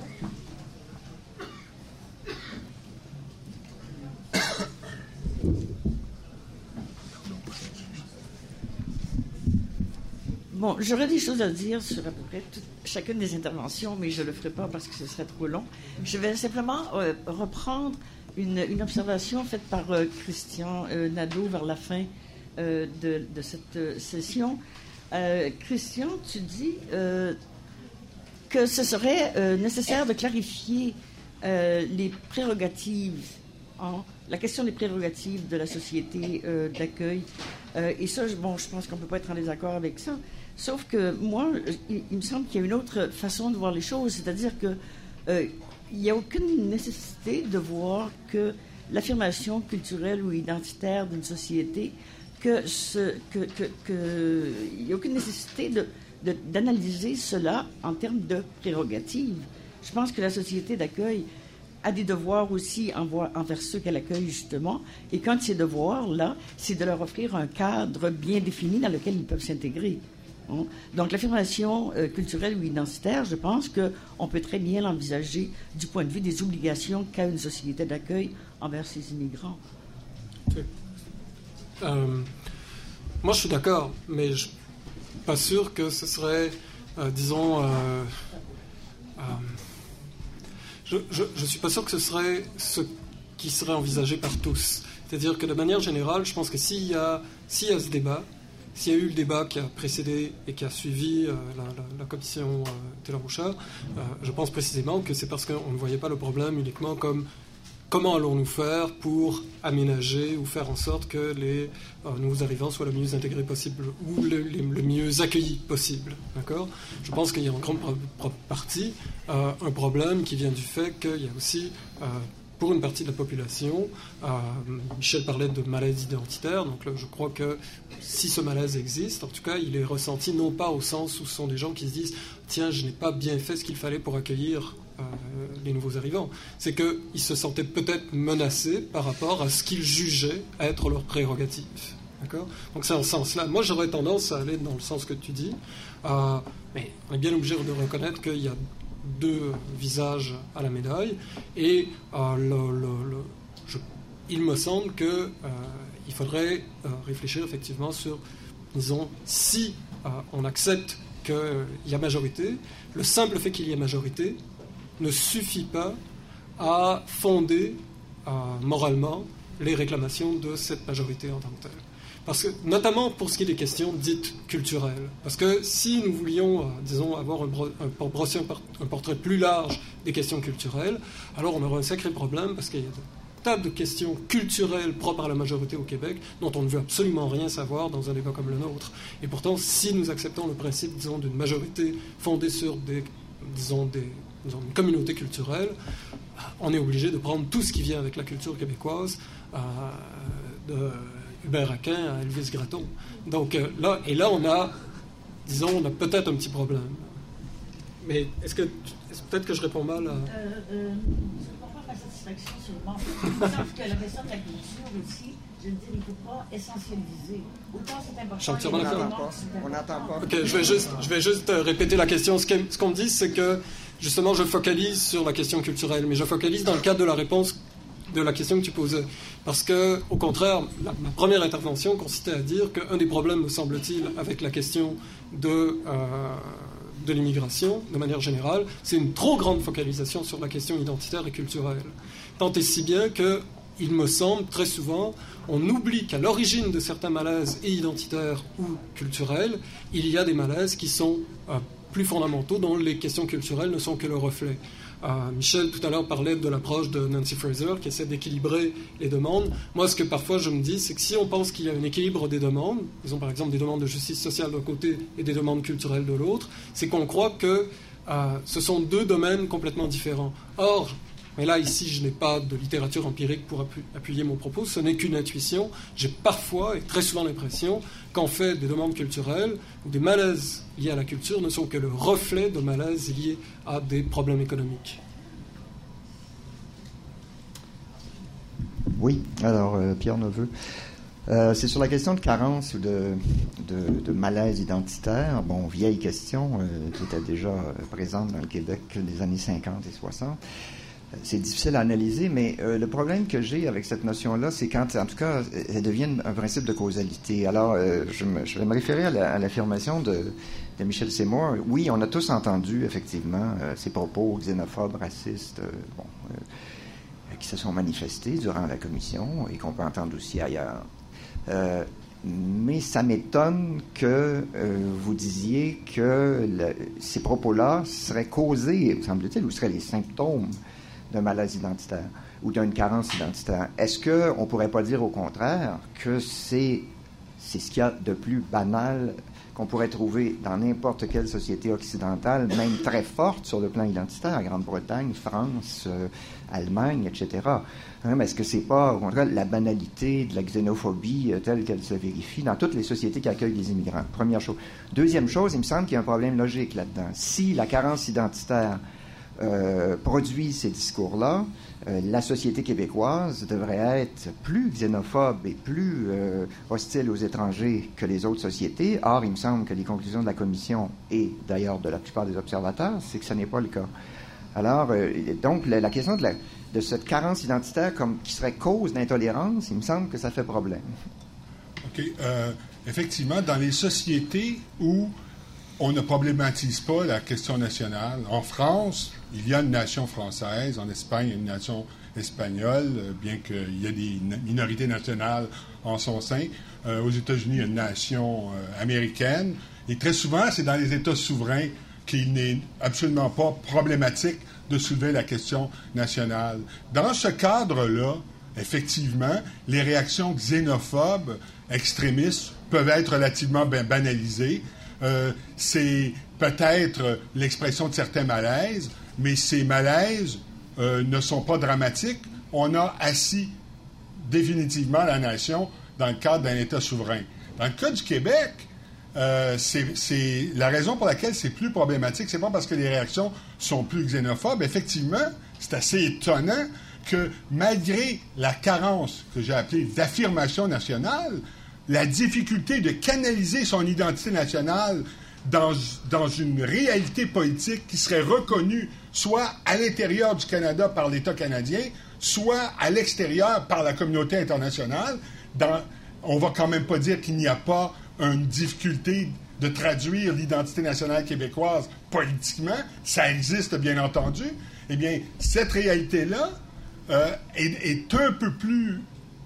Bon, j'aurais des choses à dire sur à peu près chacune des interventions, mais je ne le ferai pas parce que ce serait trop long. Je vais simplement reprendre une observation faite par Christian Nadeau vers la fin de cette session. Christian, tu dis que ce serait nécessaire de clarifier les prérogatives, la question des prérogatives de la société d'accueil. Et ça, je pense qu'on ne peut pas être en désaccord avec ça. Sauf que moi, il me semble qu'il y a une autre façon de voir les choses, c'est-à-dire que il n'y a aucune nécessité de voir que l'affirmation culturelle ou identitaire d'une société, il n'y a aucune nécessité d'analyser cela en termes de prérogatives. Je pense que la société d'accueil a des devoirs aussi envers ceux qu'elle accueille, justement. Et quand ces devoirs-là, c'est de leur offrir un cadre bien défini dans lequel ils peuvent s'intégrer. Donc, l'affirmation culturelle ou identitaire, je pense qu'on peut très bien l'envisager du point de vue des obligations qu'a une société d'accueil envers ses immigrants. Moi, je suis d'accord, mais je ne suis pas sûr que ce serait, disons... Je ne suis pas sûr que ce serait ce qui serait envisagé par tous. C'est-à-dire que de manière générale, je pense que s'il y a ce débat, s'il y a eu le débat qui a précédé et qui a suivi la commission Taylor-Bouchard, je pense précisément que c'est parce qu'on ne voyait pas le problème uniquement comme comment allons-nous faire pour aménager ou faire en sorte que les nouveaux arrivants soient le mieux intégrés possible ou le mieux accueillis possible. D'accord ? Je pense qu'il y a en grande partie un problème qui vient du fait qu'il y a aussi... pour une partie de la population, Michel parlait de malaise identitaire, donc là, je crois que si ce malaise existe, en tout cas, il est ressenti non pas au sens où ce sont des gens qui se disent « Tiens, je n'ai pas bien fait ce qu'il fallait pour accueillir les nouveaux arrivants », c'est qu'ils se sentaient peut-être menacés par rapport à ce qu'ils jugeaient être leur prérogative. D'accord ? Donc c'est en ce sens-là. Moi, j'aurais tendance à aller dans le sens que tu dis, mais on est bien obligé de reconnaître qu'il y a deux visages à la médaille, et il me semble qu'il faudrait réfléchir effectivement sur, disons, si on accepte qu'il y a majorité, le simple fait qu'il y ait majorité ne suffit pas à fonder moralement les réclamations de cette majorité en tant que telle. Parce que, notamment pour ce qui est des questions dites culturelles. Parce que si nous voulions, disons, brosser un portrait plus large des questions culturelles, alors on aurait un sacré problème parce qu'il y a des tas de questions culturelles propres à la majorité au Québec dont on ne veut absolument rien savoir dans un débat comme le nôtre. Et pourtant, si nous acceptons le principe, disons, d'une majorité fondée sur une communauté culturelle, on est obligé de prendre tout ce qui vient avec la culture québécoise, de Hubert Aquin à Elvis Gratton. Donc là, on a peut-être un petit problème. Mais peut-être que je réponds mal à... Je ne comprends pas ma satisfaction sur le manque. Sauf que la question de la culture aussi, je veux dire, il ne faut pas essentialiser. Autant c'est important... On n'entend pas. OK, je vais juste répéter la question. Ce qu'on dit, c'est que, justement, je focalise sur la question culturelle, mais je focalise dans le cadre de la réponse de la question que tu posais. Parce que, au contraire, ma première intervention consistait à dire qu'un des problèmes, me semble-t-il, avec la question de l'immigration, de manière générale, c'est une trop grande focalisation sur la question identitaire et culturelle. Tant et si bien que, il me semble, très souvent, on oublie qu'à l'origine de certains malaises et identitaires ou culturels, il y a des malaises qui sont plus fondamentaux, dont les questions culturelles ne sont que le reflet. Michel, tout à l'heure, parlait de l'approche de Nancy Fraser, qui essaie d'équilibrer les demandes. Moi, ce que parfois je me dis, c'est que si on pense qu'il y a un équilibre des demandes, disons par exemple des demandes de justice sociale d'un côté et des demandes culturelles de l'autre, c'est qu'on croit que ce sont deux domaines complètement différents. Or, mais là, ici, je n'ai pas de littérature empirique pour appuyer mon propos, ce n'est qu'une intuition. J'ai parfois, et très souvent, l'impression qu'en fait, des demandes culturelles ou des malaises liés à la culture ne sont que le reflet de malaises liés à des problèmes économiques. Oui, alors, Pierre Neveu. C'est sur la question de carence ou de malaise identitaire. Bon, vieille question qui était déjà présente dans le Québec des années 50 et 60. C'est difficile à analyser, mais le problème que j'ai avec cette notion-là, c'est quand, en tout cas, elle devient un principe de causalité. Alors, je vais me référer à l'affirmation de Michel Seymour. Oui, on a tous entendu, effectivement, ces propos xénophobes, racistes, qui se sont manifestés durant la commission et qu'on peut entendre aussi ailleurs. Mais ça m'étonne que vous disiez que ces propos-là seraient causés, semble-t-il, ou seraient les symptômes d'un malaise identitaire ou d'une carence identitaire. Est-ce qu'on ne pourrait pas dire au contraire que c'est ce qu'il y a de plus banal qu'on pourrait trouver dans n'importe quelle société occidentale, même très forte sur le plan identitaire, Grande-Bretagne, France, Allemagne, etc. Mais est-ce que c'est pas, au contraire, la banalité de la xénophobie telle qu'elle se vérifie dans toutes les sociétés qui accueillent des immigrants? Première chose. Deuxième chose, il me semble qu'il y a un problème logique là-dedans. Si la carence identitaire produit ces discours-là, la société québécoise devrait être plus xénophobe et plus hostile aux étrangers que les autres sociétés. Or, il me semble que les conclusions de la Commission et d'ailleurs de la plupart des observateurs, c'est que ce n'est pas le cas. Alors, donc, la question de cette carence identitaire qui serait cause d'intolérance, il me semble que ça fait problème. OK. Effectivement, dans les sociétés où on ne problématise pas la question nationale, en France, il y a une nation française, en Espagne, il y a une nation espagnole, bien qu'il y ait des minorités nationales en son sein. Aux États-Unis, il y a une nation américaine. Et très souvent, c'est dans les États souverains qu'il n'est absolument pas problématique de soulever la question nationale. Dans ce cadre-là, effectivement, les réactions xénophobes, extrémistes, peuvent être relativement banalisées. C'est peut-être l'expression de certains malaises, mais ces malaises ne sont pas dramatiques. On a assis définitivement la nation dans le cadre d'un État souverain. Dans le cas du Québec, c'est la raison pour laquelle c'est plus problématique. C'est pas parce que les réactions sont plus xénophobes. Effectivement, c'est assez étonnant que malgré la carence que j'ai appelée d'affirmation nationale, la difficulté de canaliser son identité nationale dans une réalité politique qui serait reconnue soit à l'intérieur du Canada par l'État canadien, soit à l'extérieur par la communauté internationale. On va quand même pas dire qu'il n'y a pas une difficulté de traduire l'identité nationale québécoise politiquement. Ça existe, bien entendu. Eh bien, cette réalité-là est un peu plus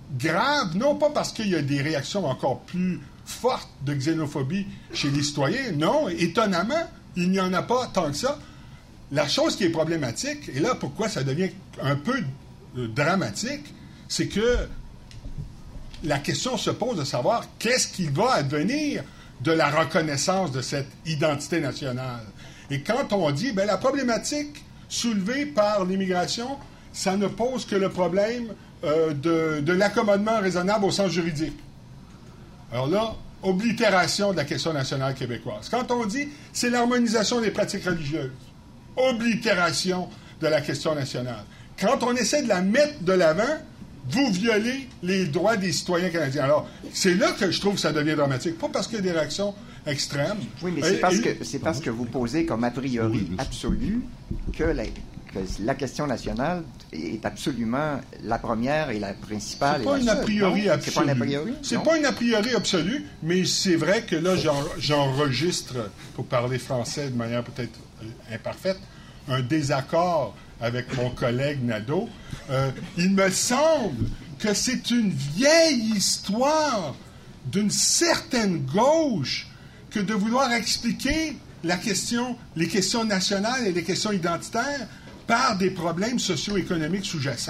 grave, non pas parce qu'il y a des réactions encore plus fortes de xénophobie chez les citoyens, non, étonnamment, il n'y en a pas tant que ça. La chose qui est problématique, et là, pourquoi ça devient un peu dramatique, c'est que la question se pose de savoir qu'est-ce qui va advenir de la reconnaissance de cette identité nationale. Et quand on dit, bien, la problématique soulevée par l'immigration, ça ne pose que le problème de l'accommodement raisonnable au sens juridique. Alors là, oblitération de la question nationale québécoise. Quand on dit, c'est l'harmonisation des pratiques religieuses, oblitération de la question nationale. Quand on essaie de la mettre de l'avant, vous violez les droits des citoyens canadiens. Alors, c'est là que je trouve que ça devient dramatique. Pas parce qu'il y a des réactions extrêmes. Oui, mais c'est parce que vous posez comme a priori absolu que la question nationale est absolument la première et la principale. C'est pas une a priori absolue. C'est pas une a priori? C'est pas une a priori absolue, mais c'est vrai que là, j'enregistre, pour parler français de manière peut-être imparfaite, un désaccord avec mon collègue Nadeau. Il me semble que c'est une vieille histoire d'une certaine gauche que de vouloir expliquer les questions nationales et les questions identitaires par des problèmes socio-économiques sous-jacents.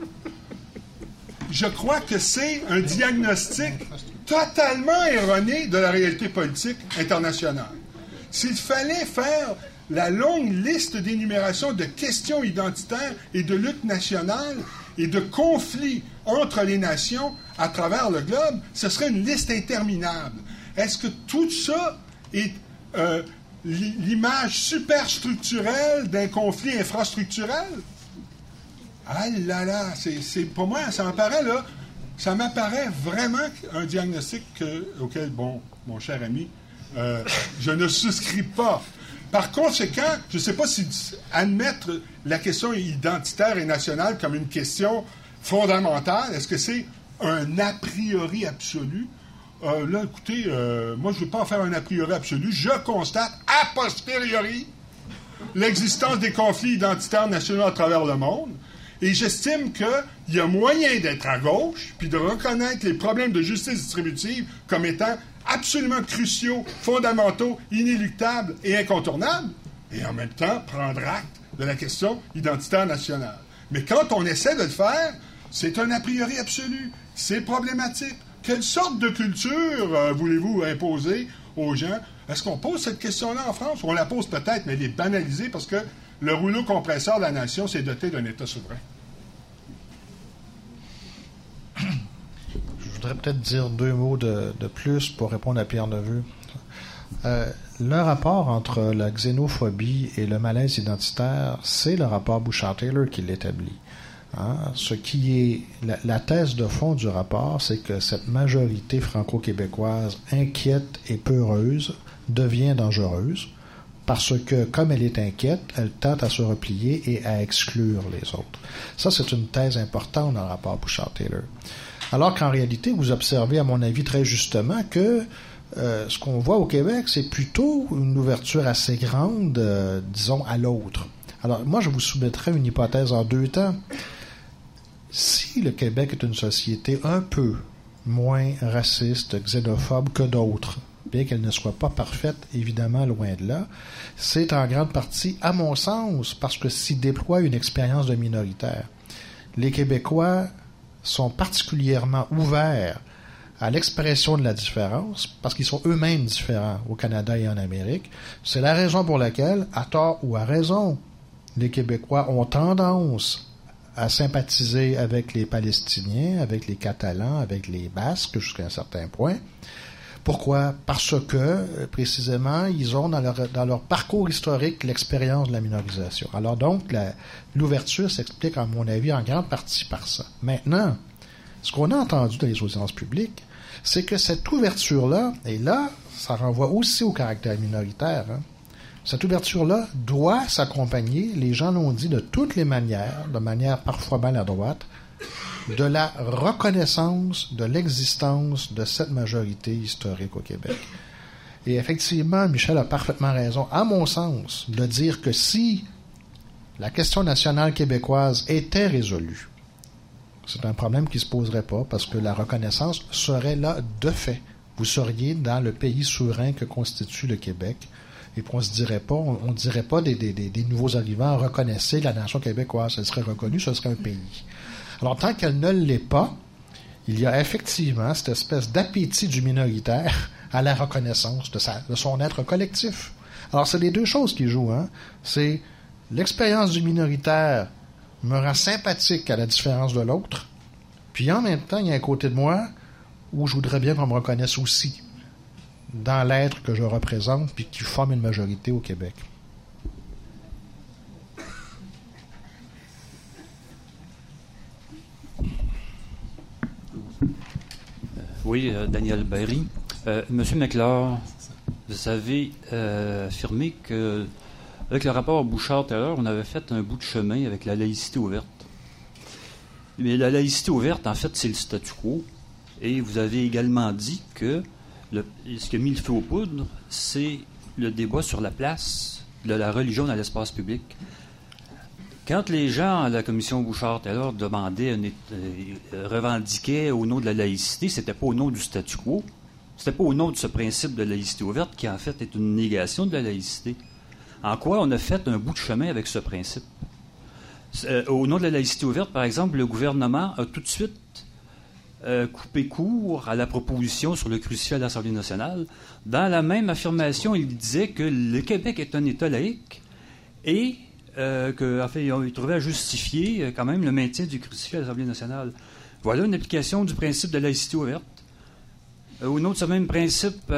Je crois que c'est un diagnostic totalement erroné de la réalité politique internationale. S'il fallait faire la longue liste d'énumération de questions identitaires et de luttes nationales et de conflits entre les nations à travers le globe, ce serait une liste interminable. Est-ce que tout ça est l'image superstructurelle d'un conflit infrastructurel? Ah là là, c'est pour moi, ça m'apparaît vraiment un diagnostic auquel, bon, mon cher ami, je ne souscris pas. Par conséquent, je ne sais pas si admettre la question identitaire et nationale comme une question fondamentale, est-ce que c'est un a priori absolu? Là, écoutez, moi, je ne veux pas en faire un a priori absolu. Je constate a posteriori l'existence des conflits identitaires nationaux à travers le monde. Et j'estime qu'il y a moyen d'être à gauche, puis de reconnaître les problèmes de justice distributive comme étant absolument cruciaux, fondamentaux, inéluctables et incontournables, et en même temps prendre acte de la question identitaire nationale. Mais quand on essaie de le faire, c'est un a priori absolu. C'est problématique. Quelle sorte de culture voulez-vous imposer aux gens? Est-ce qu'on pose cette question-là en France? On la pose peut-être, mais elle est banalisée parce que le rouleau compresseur de la nation s'est doté d'un État souverain. Je voudrais peut-être dire 2 mots de plus pour répondre à Pierre Neveu. Le rapport entre la xénophobie et le malaise identitaire, c'est le rapport Bouchard-Taylor qui l'établit. Ce qui est la thèse de fond du rapport, c'est que cette majorité franco-québécoise inquiète et peureuse devient dangereuse parce que, comme elle est inquiète, elle tente à se replier et à exclure les autres. Ça, c'est une thèse importante dans le rapport Bouchard-Taylor. Alors qu'en réalité, vous observez, à mon avis, très justement que ce qu'on voit au Québec, c'est plutôt une ouverture assez grande, disons, à l'autre. Alors, moi, je vous soumettrais une hypothèse en 2 temps. Si le Québec est une société un peu moins raciste, xénophobe que d'autres, bien qu'elle ne soit pas parfaite, évidemment, loin de là, c'est en grande partie, à mon sens, parce que s'y déploie une expérience de minoritaire. Les Québécois sont particulièrement ouverts à l'expression de la différence, parce qu'ils sont eux-mêmes différents au Canada et en Amérique. C'est la raison pour laquelle, à tort ou à raison, les Québécois ont tendance à sympathiser avec les Palestiniens, avec les Catalans, avec les Basques, jusqu'à un certain point. Pourquoi? Parce que, précisément, ils ont dans leur parcours historique l'expérience de la minorisation. Alors donc, l'ouverture s'explique, à mon avis, en grande partie par ça. Maintenant, ce qu'on a entendu dans les audiences publiques, c'est que cette ouverture-là, et là, ça renvoie aussi au caractère minoritaire, cette ouverture-là doit s'accompagner, les gens l'ont dit de toutes les manières, de manière parfois maladroite, de la reconnaissance de l'existence de cette majorité historique au Québec. Et effectivement, Michel a parfaitement raison, à mon sens, de dire que si la question nationale québécoise était résolue c'est un problème qui ne se poserait pas parce que la reconnaissance serait là de fait. Vous seriez dans le pays souverain que constitue le Québec. Et puis on ne dirait pas des nouveaux arrivants, reconnaissez la nation québécoise. Elle serait reconnue, ce serait un pays. Alors tant qu'elle ne l'est pas, il y a effectivement cette espèce d'appétit du minoritaire à la reconnaissance de son être collectif. Alors c'est les deux choses qui jouent. C'est l'expérience du minoritaire me rend sympathique à la différence de l'autre, puis en même temps, il y a un côté de moi où je voudrais bien qu'on me reconnaisse aussi dans l'être que je représente puis qui forme une majorité au Québec. Oui, Daniel Berry. Monsieur McClure, vous avez affirmé que avec le rapport Bouchard-Taylor, on avait fait un bout de chemin avec la laïcité ouverte. Mais la laïcité ouverte, en fait, c'est le statu quo. Et vous avez également dit que ce qui a mis le feu aux poudres, c'est le débat sur la place de la religion dans l'espace public. Quand les gens à la commission Bouchard-Taylor revendiquaient au nom de la laïcité, c'était pas au nom du statu quo, c'était pas au nom de ce principe de laïcité ouverte qui, en fait, est une négation de la laïcité. En quoi on a fait un bout de chemin avec ce principe? Au nom de la laïcité ouverte, par exemple, le gouvernement a tout de suite coupé court à la proposition sur le crucifix à l'Assemblée nationale. Dans la même affirmation, il disait que le Québec est un État laïque et il trouvait à justifier quand même le maintien du crucifix à l'Assemblée nationale. Voilà une application du principe de laïcité ouverte. Au nom de ce même principe,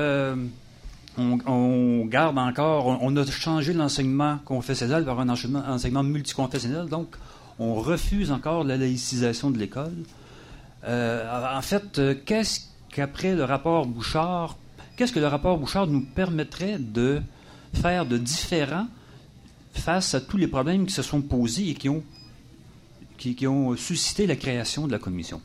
on garde encore, on a changé l'enseignement confessionnel par un enseignement multiconfessionnel, donc on refuse encore la laïcisation de l'école. En fait, qu'est-ce que le rapport Bouchard nous permettrait de faire de différent face à tous les problèmes qui se sont posés et qui ont suscité la création de la commission?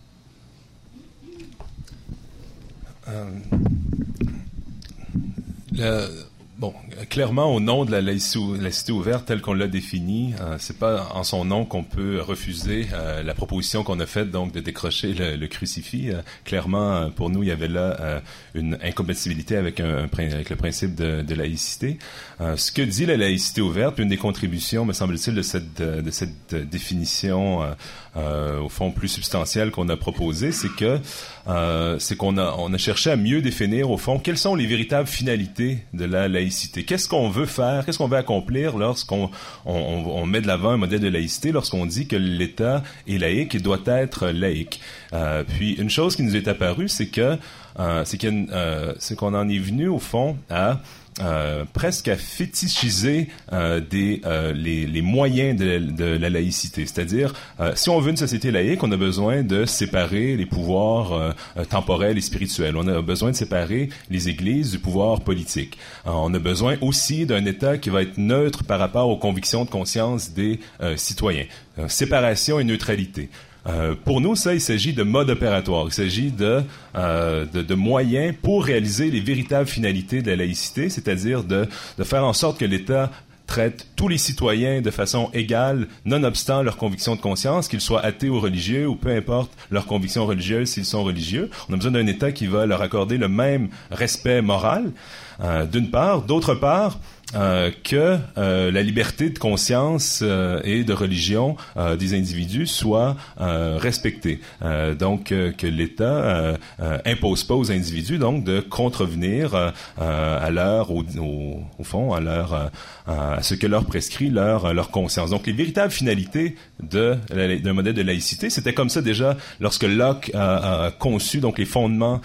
Clairement, au nom de la laïcité ouverte telle qu'on l'a définie, c'est pas en son nom qu'on peut refuser la proposition qu'on a faite, donc de décrocher le crucifix. Clairement, pour nous, il y avait là une incompatibilité avec le principe de laïcité. Ce que dit la laïcité ouverte, une des contributions, me semble-t-il, de cette définition au fond plus substantielle qu'on a proposée, c'est qu'on a cherché à mieux définir, au fond, quelles sont les véritables finalités de la laïcité. Qu'est-ce qu'on veut faire, qu'est-ce qu'on veut accomplir lorsqu'on met de l'avant un modèle de laïcité, lorsqu'on dit que l'État est laïque et doit être laïque. Puis une chose qui nous est apparue, c'est qu'on en est venu, au fond, à presque à fétichiser les moyens de la laïcité. C'est-à-dire, si on veut une société laïque, on a besoin de séparer les pouvoirs temporels et spirituels. On a besoin de séparer les églises du pouvoir politique. On a besoin aussi d'un État qui va être neutre par rapport aux convictions de conscience des citoyens. Séparation et neutralité. Pour nous, il s'agit de mode opératoire. Il s'agit de moyens pour réaliser les véritables finalités de la laïcité, c'est-à-dire de faire en sorte que l'État traite tous les citoyens de façon égale, nonobstant leurs convictions de conscience, qu'ils soient athées ou religieux, ou peu importe leurs convictions religieuses s'ils sont religieux. On a besoin d'un État qui va leur accorder le même respect moral, d'une part. D'autre part, que la liberté de conscience et de religion des individus soit respectée. Donc, que l'État impose pas aux individus donc de contrevenir à leur, au fond, à ce que leur prescrit leur conscience. Donc, les véritables finalités d'un modèle de laïcité, c'était comme ça déjà lorsque Locke a conçu donc les fondements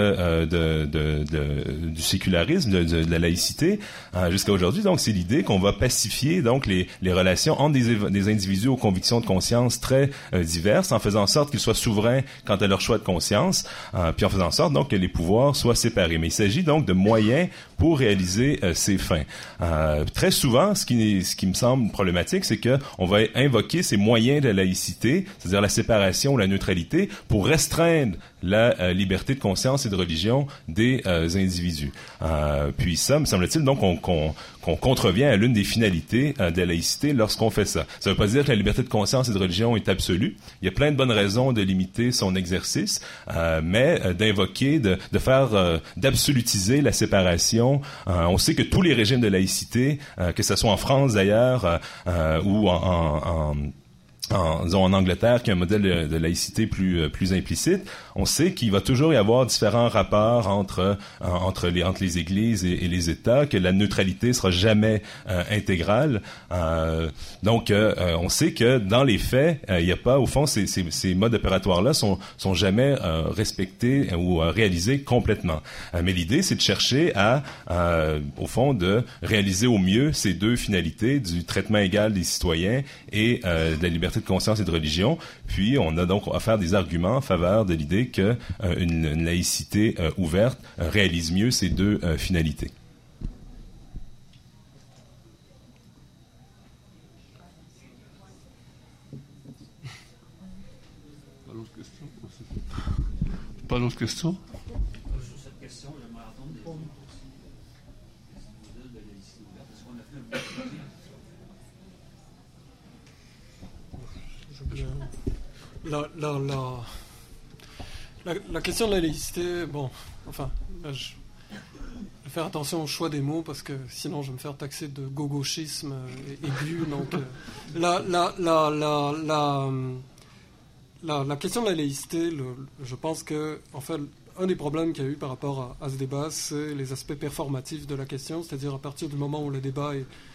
du sécularisme, de la laïcité, jusqu'à aujourd'hui. Donc, c'est l'idée qu'on va pacifier donc les relations entre des individus aux convictions de conscience très diverses, en faisant en sorte qu'ils soient souverains quant à leur choix de conscience, puis en faisant en sorte donc que les pouvoirs soient séparés. Mais il s'agit donc de moyens pour réaliser ces fins. Très souvent, ce qui me semble problématique, c'est que on va invoquer ces moyens de la laïcité, c'est-à-dire la séparation ou la neutralité, pour restreindre la liberté de conscience et de religion des individus. Puis ça, me semble-t-il, donc qu'on contrevient à l'une des finalités de la laïcité lorsqu'on fait ça. Ça ne veut pas dire que la liberté de conscience et de religion est absolue. Il y a plein de bonnes raisons de limiter son exercice, mais d'invoquer, de faire, d'absolutiser la séparation. On sait que tous les régimes de laïcité, que ce soit en France d'ailleurs, ou disons en Angleterre, qui a un modèle de laïcité plus implicite, on sait qu'il va toujours y avoir différents rapports entre les églises et les États, que la neutralité sera jamais intégrale. Donc, on sait que dans les faits, il n'y a pas, au fond, ces modes opératoires-là sont jamais respectés ou réalisés complètement. Mais l'idée, c'est de chercher au fond, de réaliser au mieux ces deux finalités du traitement égal des citoyens et de la liberté de conscience et de religion. Puis, on a donc à faire des arguments en faveur de l'idée que une laïcité ouverte réalise mieux ces deux finalités. Pas d'autres questions? Sur cette question, j'aimerais entendre des modèles de laïcité ouverte. Est-ce qu'on a fait un La question de la laïcité, bon, enfin, là, je vais faire attention au choix des mots parce que sinon je vais me faire taxer de gauchisme aigu. Donc, la question de la laïcité, je pense que, en fait, un des problèmes qu'il y a eu par rapport à ce débat, c'est les aspects performatifs de la question, c'est-à-dire à partir du moment où le débat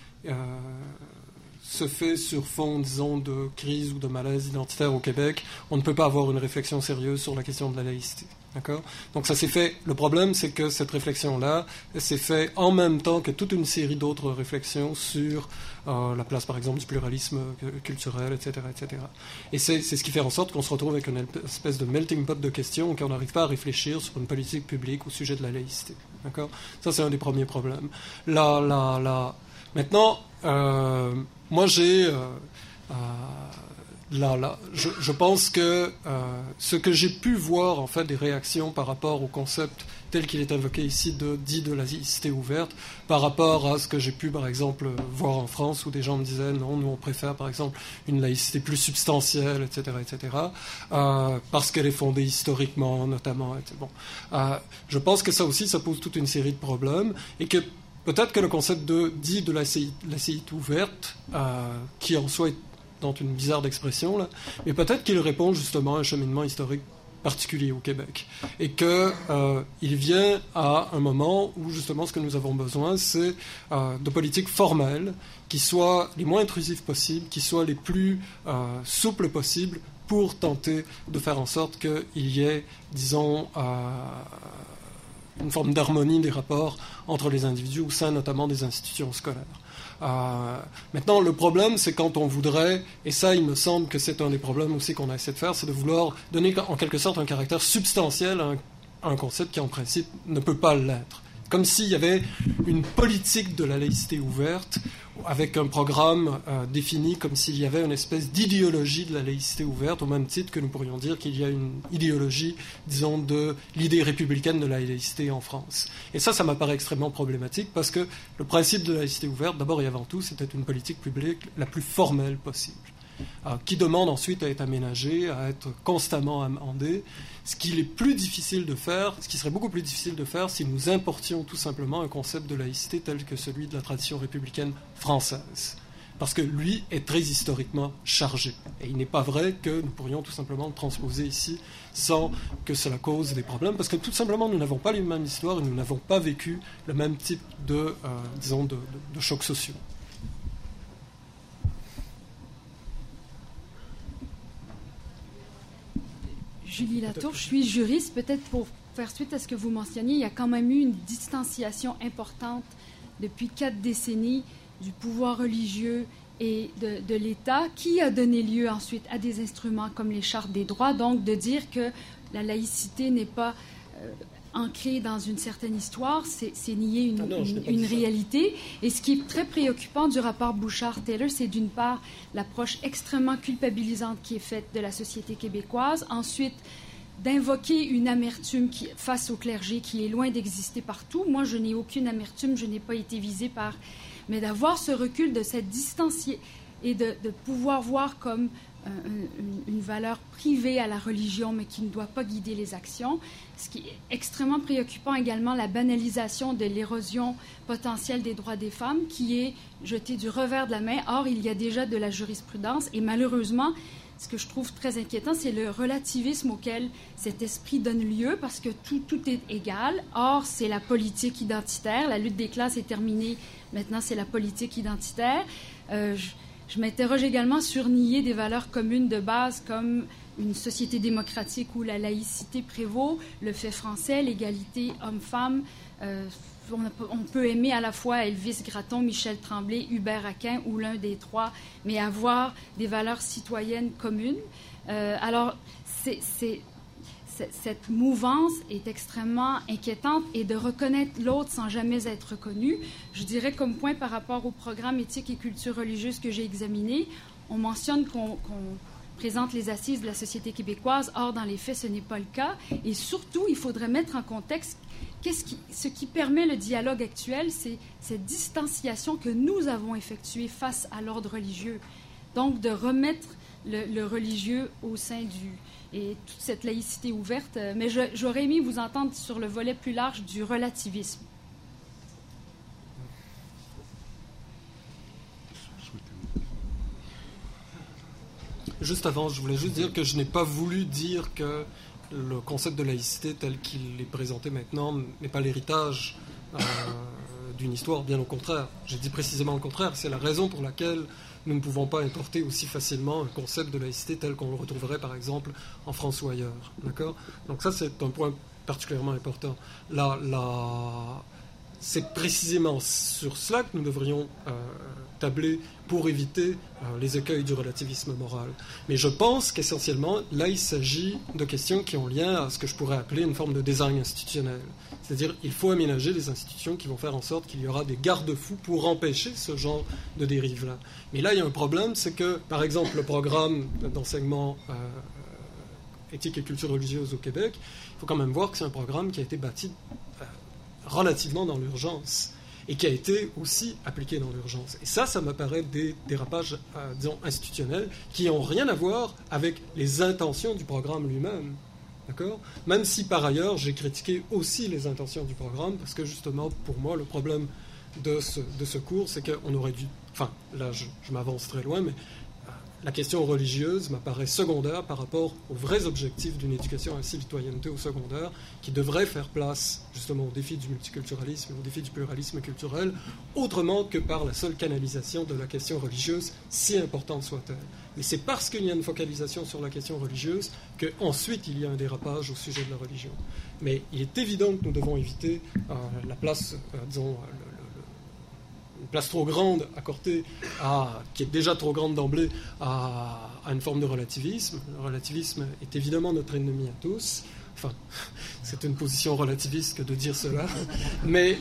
se fait sur fond, disons, de crise ou de malaise identitaire au Québec, on ne peut pas avoir une réflexion sérieuse sur la question de la laïcité. D'accord ? Donc ça s'est fait. Le problème, c'est que cette réflexion-là s'est faite en même temps que toute une série d'autres réflexions sur la place, par exemple, du pluralisme culturel, etc., etc. Et c'est ce qui fait en sorte qu'on se retrouve avec une espèce de melting pot de questions et qu'on n'arrive pas à réfléchir sur une politique publique au sujet de la laïcité. D'accord ? Ça, c'est un des premiers problèmes. Maintenant, moi, je pense que ce que j'ai pu voir, en fait, des réactions par rapport au concept tel qu'il est invoqué ici dit de laïcité ouverte, par rapport à ce que j'ai pu, par exemple, voir en France, où des gens me disaient non, nous on préfère, par exemple, une laïcité plus substantielle, etc., parce qu'elle est fondée historiquement, notamment. Bon, je pense que ça aussi, ça pose toute une série de problèmes, et que peut-être que le concept de laïcité ouverte, qui en soi est dans une bizarre d'expression, là, mais peut-être qu'il répond justement à un cheminement historique particulier au Québec. Et qu'il vient à un moment où justement ce que nous avons besoin, c'est de politiques formelles qui soient les moins intrusives possibles, qui soient les plus souples possibles pour tenter de faire en sorte qu'il y ait, disons, une forme d'harmonie des rapports entre les individus au sein notamment des institutions scolaires. Maintenant, le problème, c'est quand on voudrait, et ça, il me semble que c'est un des problèmes aussi qu'on a essayé de faire, c'est de vouloir donner en quelque sorte un caractère substantiel à un concept qui, en principe, ne peut pas l'être. Comme s'il y avait une politique de la laïcité ouverte avec un programme défini, comme s'il y avait une espèce d'idéologie de la laïcité ouverte, au même titre que nous pourrions dire qu'il y a une idéologie, disons, de l'idée républicaine de la laïcité en France. Et ça m'apparaît extrêmement problématique parce que le principe de la laïcité ouverte, d'abord et avant tout, c'était une politique publique la plus formelle possible, qui demande ensuite à être aménagée, à être constamment amendée, ce qui est plus difficile de faire, ce qui serait beaucoup plus difficile de faire si nous importions tout simplement un concept de laïcité tel que celui de la tradition républicaine française. Parce que lui est très historiquement chargé. Et il n'est pas vrai que nous pourrions tout simplement le transposer ici sans que cela cause des problèmes, parce que tout simplement nous n'avons pas les mêmes histoires et nous n'avons pas vécu le même type de, disons, de chocs sociaux. Julie Latour, je suis juriste. Peut-être pour faire suite à ce que vous mentionniez, il y a quand même eu une distanciation importante depuis 4 décennies du pouvoir religieux et de l'État, qui a donné lieu ensuite à des instruments comme les chartes des droits, donc de dire que la laïcité n'est pas ancrée dans une certaine histoire, c'est nier une réalité. Et ce qui est très préoccupant du rapport Bouchard-Taylor, c'est d'une part l'approche extrêmement culpabilisante qui est faite de la société québécoise, ensuite d'invoquer une amertume face au clergé qui est loin d'exister partout. Moi, je n'ai aucune amertume, je n'ai pas été visée par... Mais d'avoir ce recul, de s'être distancié et de pouvoir voir comme une valeur privée à la religion, mais qui ne doit pas guider les actions. Ce qui est extrêmement préoccupant également, la banalisation de l'érosion potentielle des droits des femmes, qui est jetée du revers de la main. Or, il y a déjà de la jurisprudence, et malheureusement, ce que je trouve très inquiétant, c'est le relativisme auquel cet esprit donne lieu, parce que tout est égal. Or, c'est la politique identitaire. La lutte des classes est terminée. Maintenant, c'est la politique identitaire. Je m'interroge également sur nier des valeurs communes de base comme une société démocratique où la laïcité prévaut, le fait français, l'égalité homme-femme. On peut aimer à la fois Elvis Gratton, Michel Tremblay, Hubert Aquin ou l'un des trois, mais avoir des valeurs citoyennes communes. Alors, cette mouvance est extrêmement inquiétante, et de reconnaître l'autre sans jamais être reconnu. Je dirais comme point par rapport au programme éthique et culture religieuse que j'ai examiné, on mentionne qu'on présente les assises de la société québécoise. Or, dans les faits, ce n'est pas le cas. Et surtout, il faudrait mettre en contexte ce qui permet le dialogue actuel, c'est cette distanciation que nous avons effectuée face à l'ordre religieux. Donc, de remettre le religieux au sein et toute cette laïcité ouverte. Mais j'aurais aimé vous entendre sur le volet plus large du relativisme. Juste avant, je voulais juste dire que je n'ai pas voulu dire que le concept de laïcité tel qu'il est présenté maintenant n'est pas l'héritage d'une histoire, bien au contraire. J'ai dit précisément le contraire. C'est la raison pour laquelle nous ne pouvons pas importer aussi facilement un concept de laïcité tel qu'on le retrouverait, par exemple, en France ou ailleurs. D'accord ? Donc ça, c'est un point particulièrement important. C'est précisément sur cela que nous devrions tabler pour éviter les écueils du relativisme moral. Mais je pense qu'essentiellement, là, il s'agit de questions qui ont lien à ce que je pourrais appeler une forme de design institutionnel. C'est-à-dire, il faut aménager des institutions qui vont faire en sorte qu'il y aura des garde-fous pour empêcher ce genre de dérive-là. Mais là, il y a un problème, c'est que, par exemple, le programme d'enseignement éthique et culture religieuse au Québec, il faut quand même voir que c'est un programme qui a été bâti relativement dans l'urgence et qui a été aussi appliqué dans l'urgence. Et ça me paraît des dérapages, disons, institutionnels qui n'ont rien à voir avec les intentions du programme lui-même. D'accord ? Même si, par ailleurs, j'ai critiqué aussi les intentions du programme, parce que, justement, pour moi, le problème de ce cours, c'est qu'on aurait dû... Enfin, là, je m'avance très loin, mais la question religieuse m'apparaît secondaire par rapport aux vrais objectifs d'une éducation à la citoyenneté au secondaire, qui devrait faire place justement au défi du multiculturalisme et au défi du pluralisme culturel, autrement que par la seule canalisation de la question religieuse, si importante soit-elle. Mais c'est parce qu'il y a une focalisation sur la question religieuse qu'ensuite il y a un dérapage au sujet de la religion. Mais il est évident que nous devons éviter la place, disons, une place trop grande accordée qui est déjà trop grande d'emblée à une forme de relativisme. Le relativisme est évidemment notre ennemi à tous. Enfin, c'est une position relativiste que de dire cela. Mais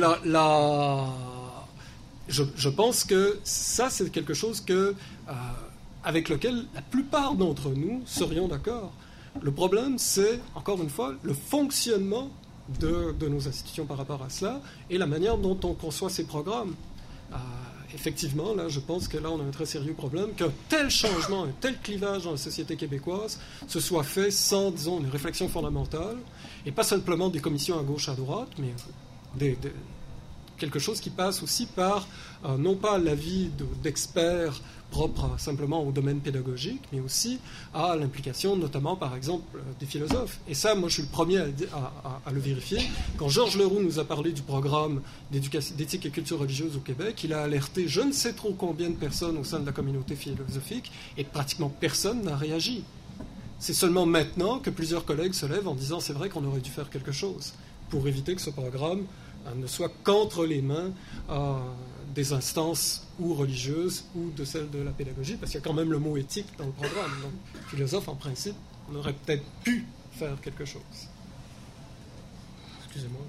je pense que ça, c'est quelque chose avec lequel la plupart d'entre nous serions d'accord. Le problème, c'est, encore une fois, le fonctionnement de nos institutions par rapport à cela et la manière dont on conçoit ces programmes. Effectivement, là, je pense que là, on a un très sérieux problème, qu'un tel changement, un tel clivage dans la société québécoise se soit fait sans, disons, une réflexion fondamentale, et pas simplement des commissions à gauche, à droite, mais quelque chose qui passe aussi par, non pas l'avis d'experts propres simplement au domaine pédagogique, mais aussi à l'implication, notamment, par exemple, des philosophes. Et ça, moi, je suis le premier à le vérifier. Quand Georges Leroux nous a parlé du programme d'éthique et culture religieuse au Québec, il a alerté je ne sais trop combien de personnes au sein de la communauté philosophique, et pratiquement personne n'a réagi. C'est seulement maintenant que plusieurs collègues se lèvent en disant c'est vrai qu'on aurait dû faire quelque chose pour éviter que ce programme ne soit qu'entre les mains des instances ou religieuses ou de celles de la pédagogie, parce qu'il y a quand même le mot éthique dans le programme. Donc, philosophe, en principe, on aurait peut-être pu faire quelque chose. Excusez-moi.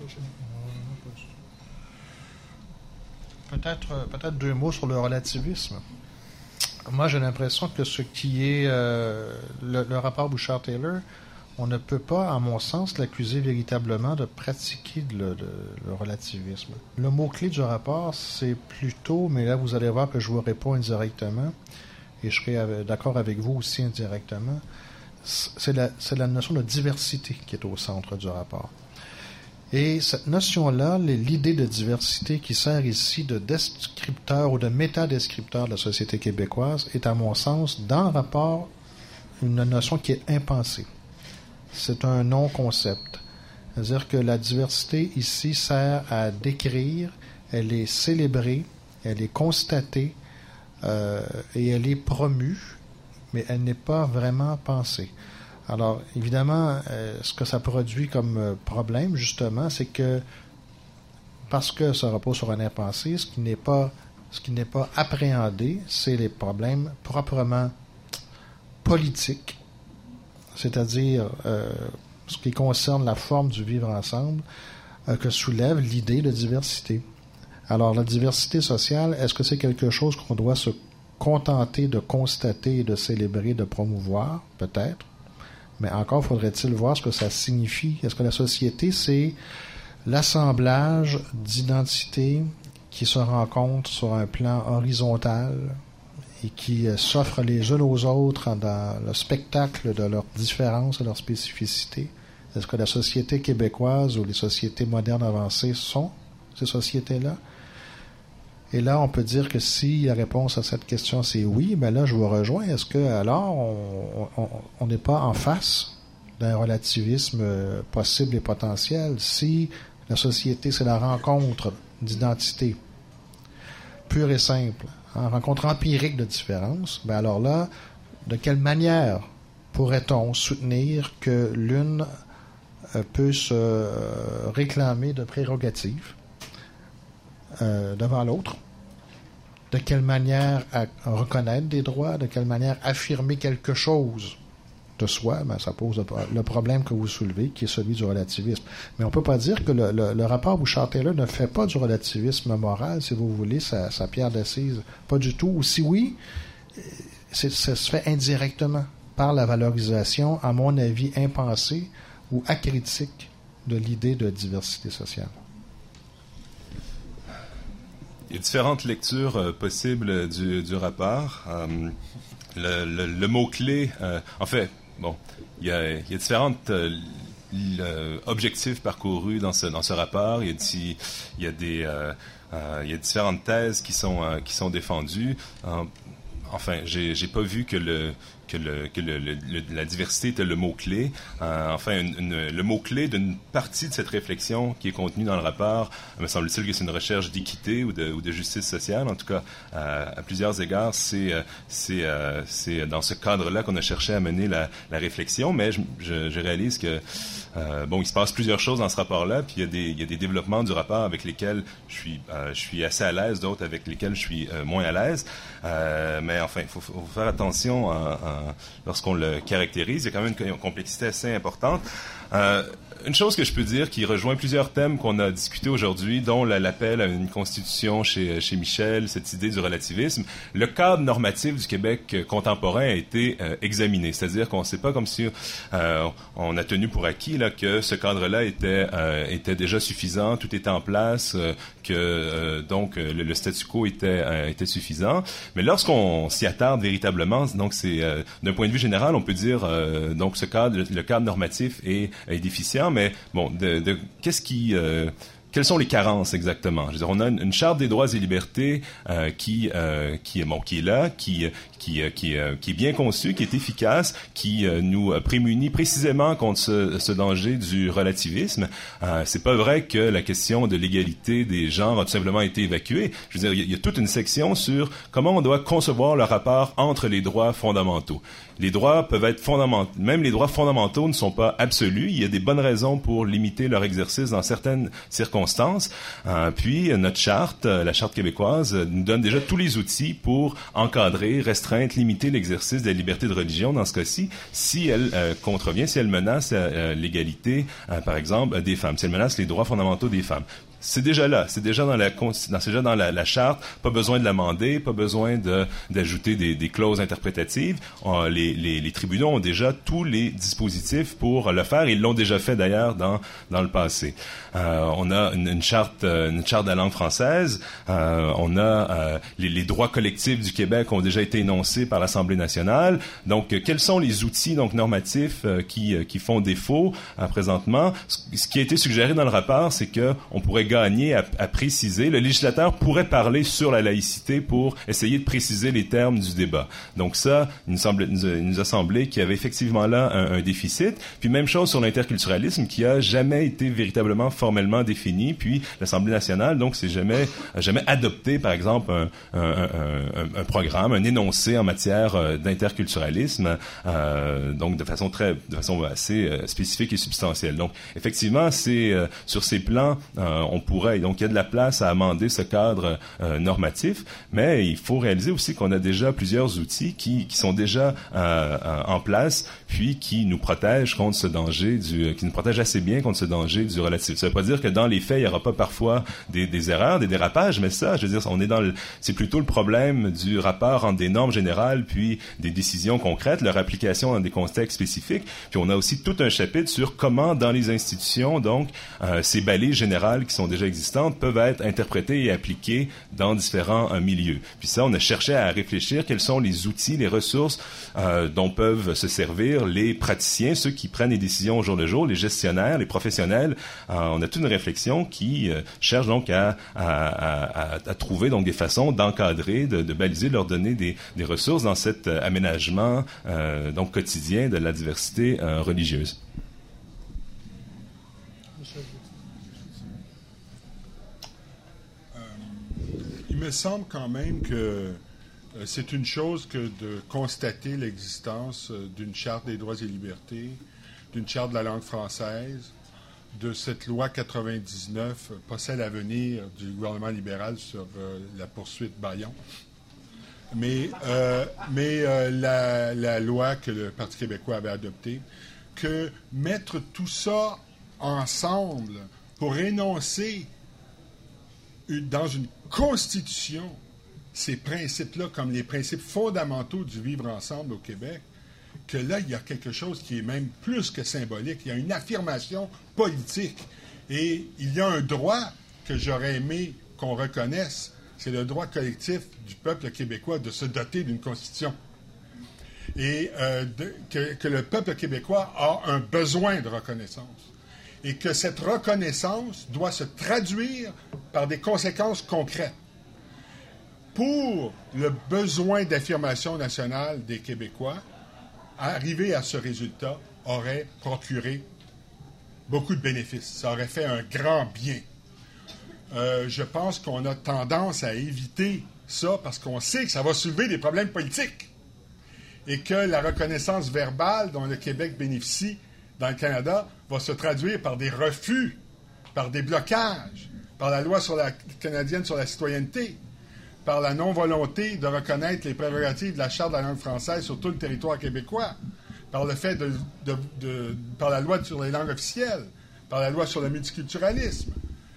Peut-être deux mots sur le relativisme. Moi, j'ai l'impression que ce qui est le rapport Bouchard-Taylor, on ne peut pas, à mon sens, l'accuser véritablement de pratiquer le relativisme. Le mot-clé du rapport, c'est plutôt, mais là vous allez voir que je vous réponds indirectement, et je serai d'accord avec vous aussi indirectement, c'est la notion de diversité qui est au centre du rapport. Et cette notion-là, l'idée de diversité qui sert ici de descripteur ou de métadescripteur de la société québécoise est, à mon sens, dans le rapport, une notion qui est impensée. C'est un non-concept. C'est-à-dire que la diversité ici sert à décrire, elle est célébrée, elle est constatée et elle est promue, mais elle n'est pas vraiment pensée. Alors, évidemment, ce que ça produit comme problème, justement, c'est que parce que ça repose sur un impensé, ce qui n'est pas appréhendé, c'est les problèmes proprement politiques, c'est-à-dire ce qui concerne la forme du vivre ensemble que soulève l'idée de diversité. Alors, la diversité sociale, est-ce que c'est quelque chose qu'on doit se contenter de constater et de célébrer, de promouvoir? Peut-être. Mais encore faudrait-il voir ce que ça signifie. Est-ce que la société, c'est l'assemblage d'identités qui se rencontrent sur un plan horizontal et qui s'offrent les unes aux autres dans le spectacle de leurs différences et leurs spécificités? Est-ce que la société québécoise ou les sociétés modernes avancées sont ces sociétés-là? Et là, on peut dire que si la réponse à cette question, c'est oui, ben là, je vous rejoins. Est-ce que alors on n'est pas en face d'un relativisme possible et potentiel si la société, c'est la rencontre d'identités pure et simple, rencontre empirique de différence, ben alors là, de quelle manière pourrait-on soutenir que l'une peut se réclamer de prérogatives devant l'autre? De quelle manière reconnaître des droits? De quelle manière affirmer quelque chose de soi? Ben, ça pose le problème que vous soulevez, qui est celui du relativisme. Mais on ne peut pas dire que le rapport Bouchard-Taylor ne fait pas du relativisme moral, si vous voulez, sa pierre d'assise. Pas du tout. Ou si oui, ça se fait indirectement par la valorisation, à mon avis, impensée ou acritique de l'idée de diversité sociale. Il y a différentes lectures possibles du rapport. Le mot-clé, en fait, bon, il y a différentes objectifs parcourus dans ce rapport. Il y a différentes thèses qui sont défendues. Enfin, j'ai pas vu que la diversité était le mot-clé. Le mot-clé d'une partie de cette réflexion qui est contenue dans le rapport, me semble-t-il que c'est une recherche d'équité ou de justice sociale. En tout cas, à plusieurs égards, c'est dans ce cadre-là qu'on a cherché à mener la réflexion. Mais je réalise que il se passe plusieurs choses dans ce rapport-là, puis il y a des développements du rapport avec lesquels je suis assez à l'aise, d'autres avec lesquels je suis moins à l'aise. Mais enfin, il faut faire attention lorsqu'on le caractérise. Il y a quand même une complexité assez importante. Une chose que je peux dire qui rejoint plusieurs thèmes qu'on a discutés aujourd'hui, dont l'appel à une constitution chez Michel, cette idée du relativisme. Le cadre normatif du Québec contemporain a été examiné. C'est-à-dire qu'on ne sait pas comme si on a tenu pour acquis là, que ce cadre-là était déjà suffisant, tout était en place, que donc le statu quo était suffisant. Mais lorsqu'on s'y attarde véritablement, donc c'est d'un point de vue général, on peut dire donc le cadre normatif est déficient. Mais bon, quelles sont les carences exactement? Je veux dire, on a une charte des droits et libertés qui est là, qui est bien conçue, qui est efficace, qui nous prémunit précisément contre ce danger du relativisme. C'est pas vrai que la question de l'égalité des genres a tout simplement été évacuée. Je veux dire, il y a toute une section sur comment on doit concevoir le rapport entre les droits fondamentaux. Les droits peuvent être fondamentaux. Même les droits fondamentaux ne sont pas absolus. Il y a des bonnes raisons pour limiter leur exercice dans certaines circonstances. circonstances. Puis notre charte, la charte québécoise, nous donne déjà tous les outils pour encadrer, restreindre, limiter l'exercice de la liberté de religion dans ce cas-ci, si elle contrevient, si elle menace l'égalité, par exemple, des femmes, si elle menace les droits fondamentaux des femmes. C'est déjà là, c'est déjà dans la charte, pas besoin de l'amender, pas besoin d'ajouter des clauses interprétatives. Les tribunaux ont déjà tous les dispositifs pour le faire, ils l'ont déjà fait d'ailleurs dans le passé. On a une charte de la langue française, on a les droits collectifs du Québec ont déjà été énoncés par l'Assemblée nationale. Donc quels sont les outils donc normatifs qui font défaut présentement? Ce qui a été suggéré dans le rapport, c'est que on pourrait gagner à préciser. Le législateur pourrait parler sur la laïcité pour essayer de préciser les termes du débat. Donc ça, il nous a semblé qu'il y avait effectivement là un déficit. Puis même chose sur l'interculturalisme qui a jamais été véritablement formellement défini. Puis l'Assemblée nationale, donc, c'est jamais adopté, par exemple, un programme, un énoncé en matière d'interculturalisme, donc de façon assez spécifique et substantielle. Donc effectivement, c'est sur ces plans, on pourrait. Donc, il y a de la place à amender ce cadre normatif, mais il faut réaliser aussi qu'on a déjà plusieurs outils qui sont déjà en place, puis qui nous protègent contre ce danger qui nous protègent assez bien contre ce danger du relatif. Ça veut pas dire que dans les faits, il y aura pas parfois des erreurs, des dérapages, mais ça, je veux dire, c'est plutôt le problème du rapport entre des normes générales puis des décisions concrètes, leur application dans des contextes spécifiques. Puis on a aussi tout un chapitre sur comment, dans les institutions, donc, ces balises générales qui sont déjà existantes peuvent être interprétées et appliquées dans différents milieux. Puis ça, on a cherché à réfléchir quels sont les outils, les ressources dont peuvent se servir les praticiens, ceux qui prennent les décisions au jour le jour, les gestionnaires, les professionnels. On a toute une réflexion qui cherche donc à trouver donc des façons d'encadrer, de baliser, de leur donner des ressources dans cet aménagement donc quotidien de la diversité religieuse. Il me semble quand même que c'est une chose que de constater l'existence d'une charte des droits et libertés, d'une charte de la langue française, de cette loi 99, pas celle à venir du gouvernement libéral sur la poursuite Bayon, mais la loi que le Parti québécois avait adoptée, que mettre tout ça ensemble pour énoncer dans une constitution ces principes-là comme les principes fondamentaux du vivre ensemble au Québec, que là, il y a quelque chose qui est même plus que symbolique. Il y a une affirmation politique. Et il y a un droit que j'aurais aimé qu'on reconnaisse, c'est le droit collectif du peuple québécois de se doter d'une constitution. Et que le peuple québécois a un besoin de reconnaissance. Et que cette reconnaissance doit se traduire par des conséquences concrètes. Pour le besoin d'affirmation nationale des Québécois, arriver à ce résultat aurait procuré beaucoup de bénéfices. Ça aurait fait un grand bien. Je pense qu'on a tendance à éviter ça parce qu'on sait que ça va soulever des problèmes politiques et que la reconnaissance verbale dont le Québec bénéficie dans le Canada va se traduire par des refus, par des blocages, par la loi canadienne sur la citoyenneté, par la non-volonté de reconnaître les prérogatives de la Charte de la langue française sur tout le territoire québécois, par le fait par la loi sur les langues officielles, par la loi sur le multiculturalisme,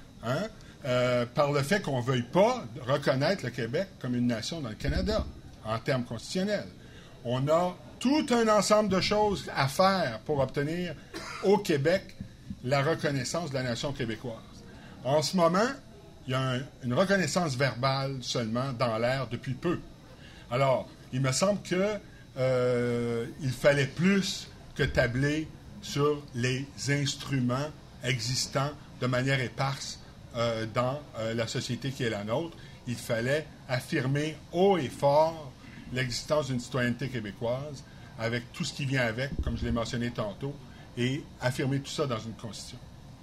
par le fait qu'on ne veuille pas reconnaître le Québec comme une nation dans le Canada, en termes constitutionnels. On a tout un ensemble de choses à faire pour obtenir au Québec la reconnaissance de la nation québécoise. En ce moment, il y a une reconnaissance verbale seulement dans l'air depuis peu. Alors, il me semble qu'il fallait plus que tabler sur les instruments existants de manière éparse dans la société qui est la nôtre. Il fallait affirmer haut et fort l'existence d'une citoyenneté québécoise avec tout ce qui vient avec, comme je l'ai mentionné tantôt, et affirmer tout ça dans une constitution.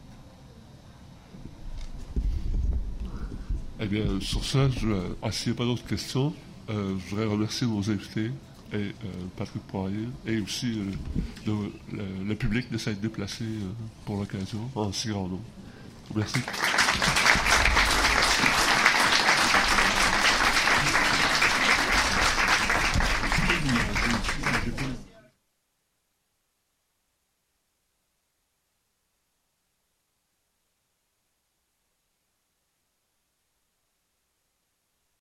Eh bien, sur ça, s'il n'y a pas d'autres questions, je voudrais remercier nos invités, et Patrick Poirier, et aussi le public de s'être déplacé pour l'occasion en si grand nombre. Merci. Merci.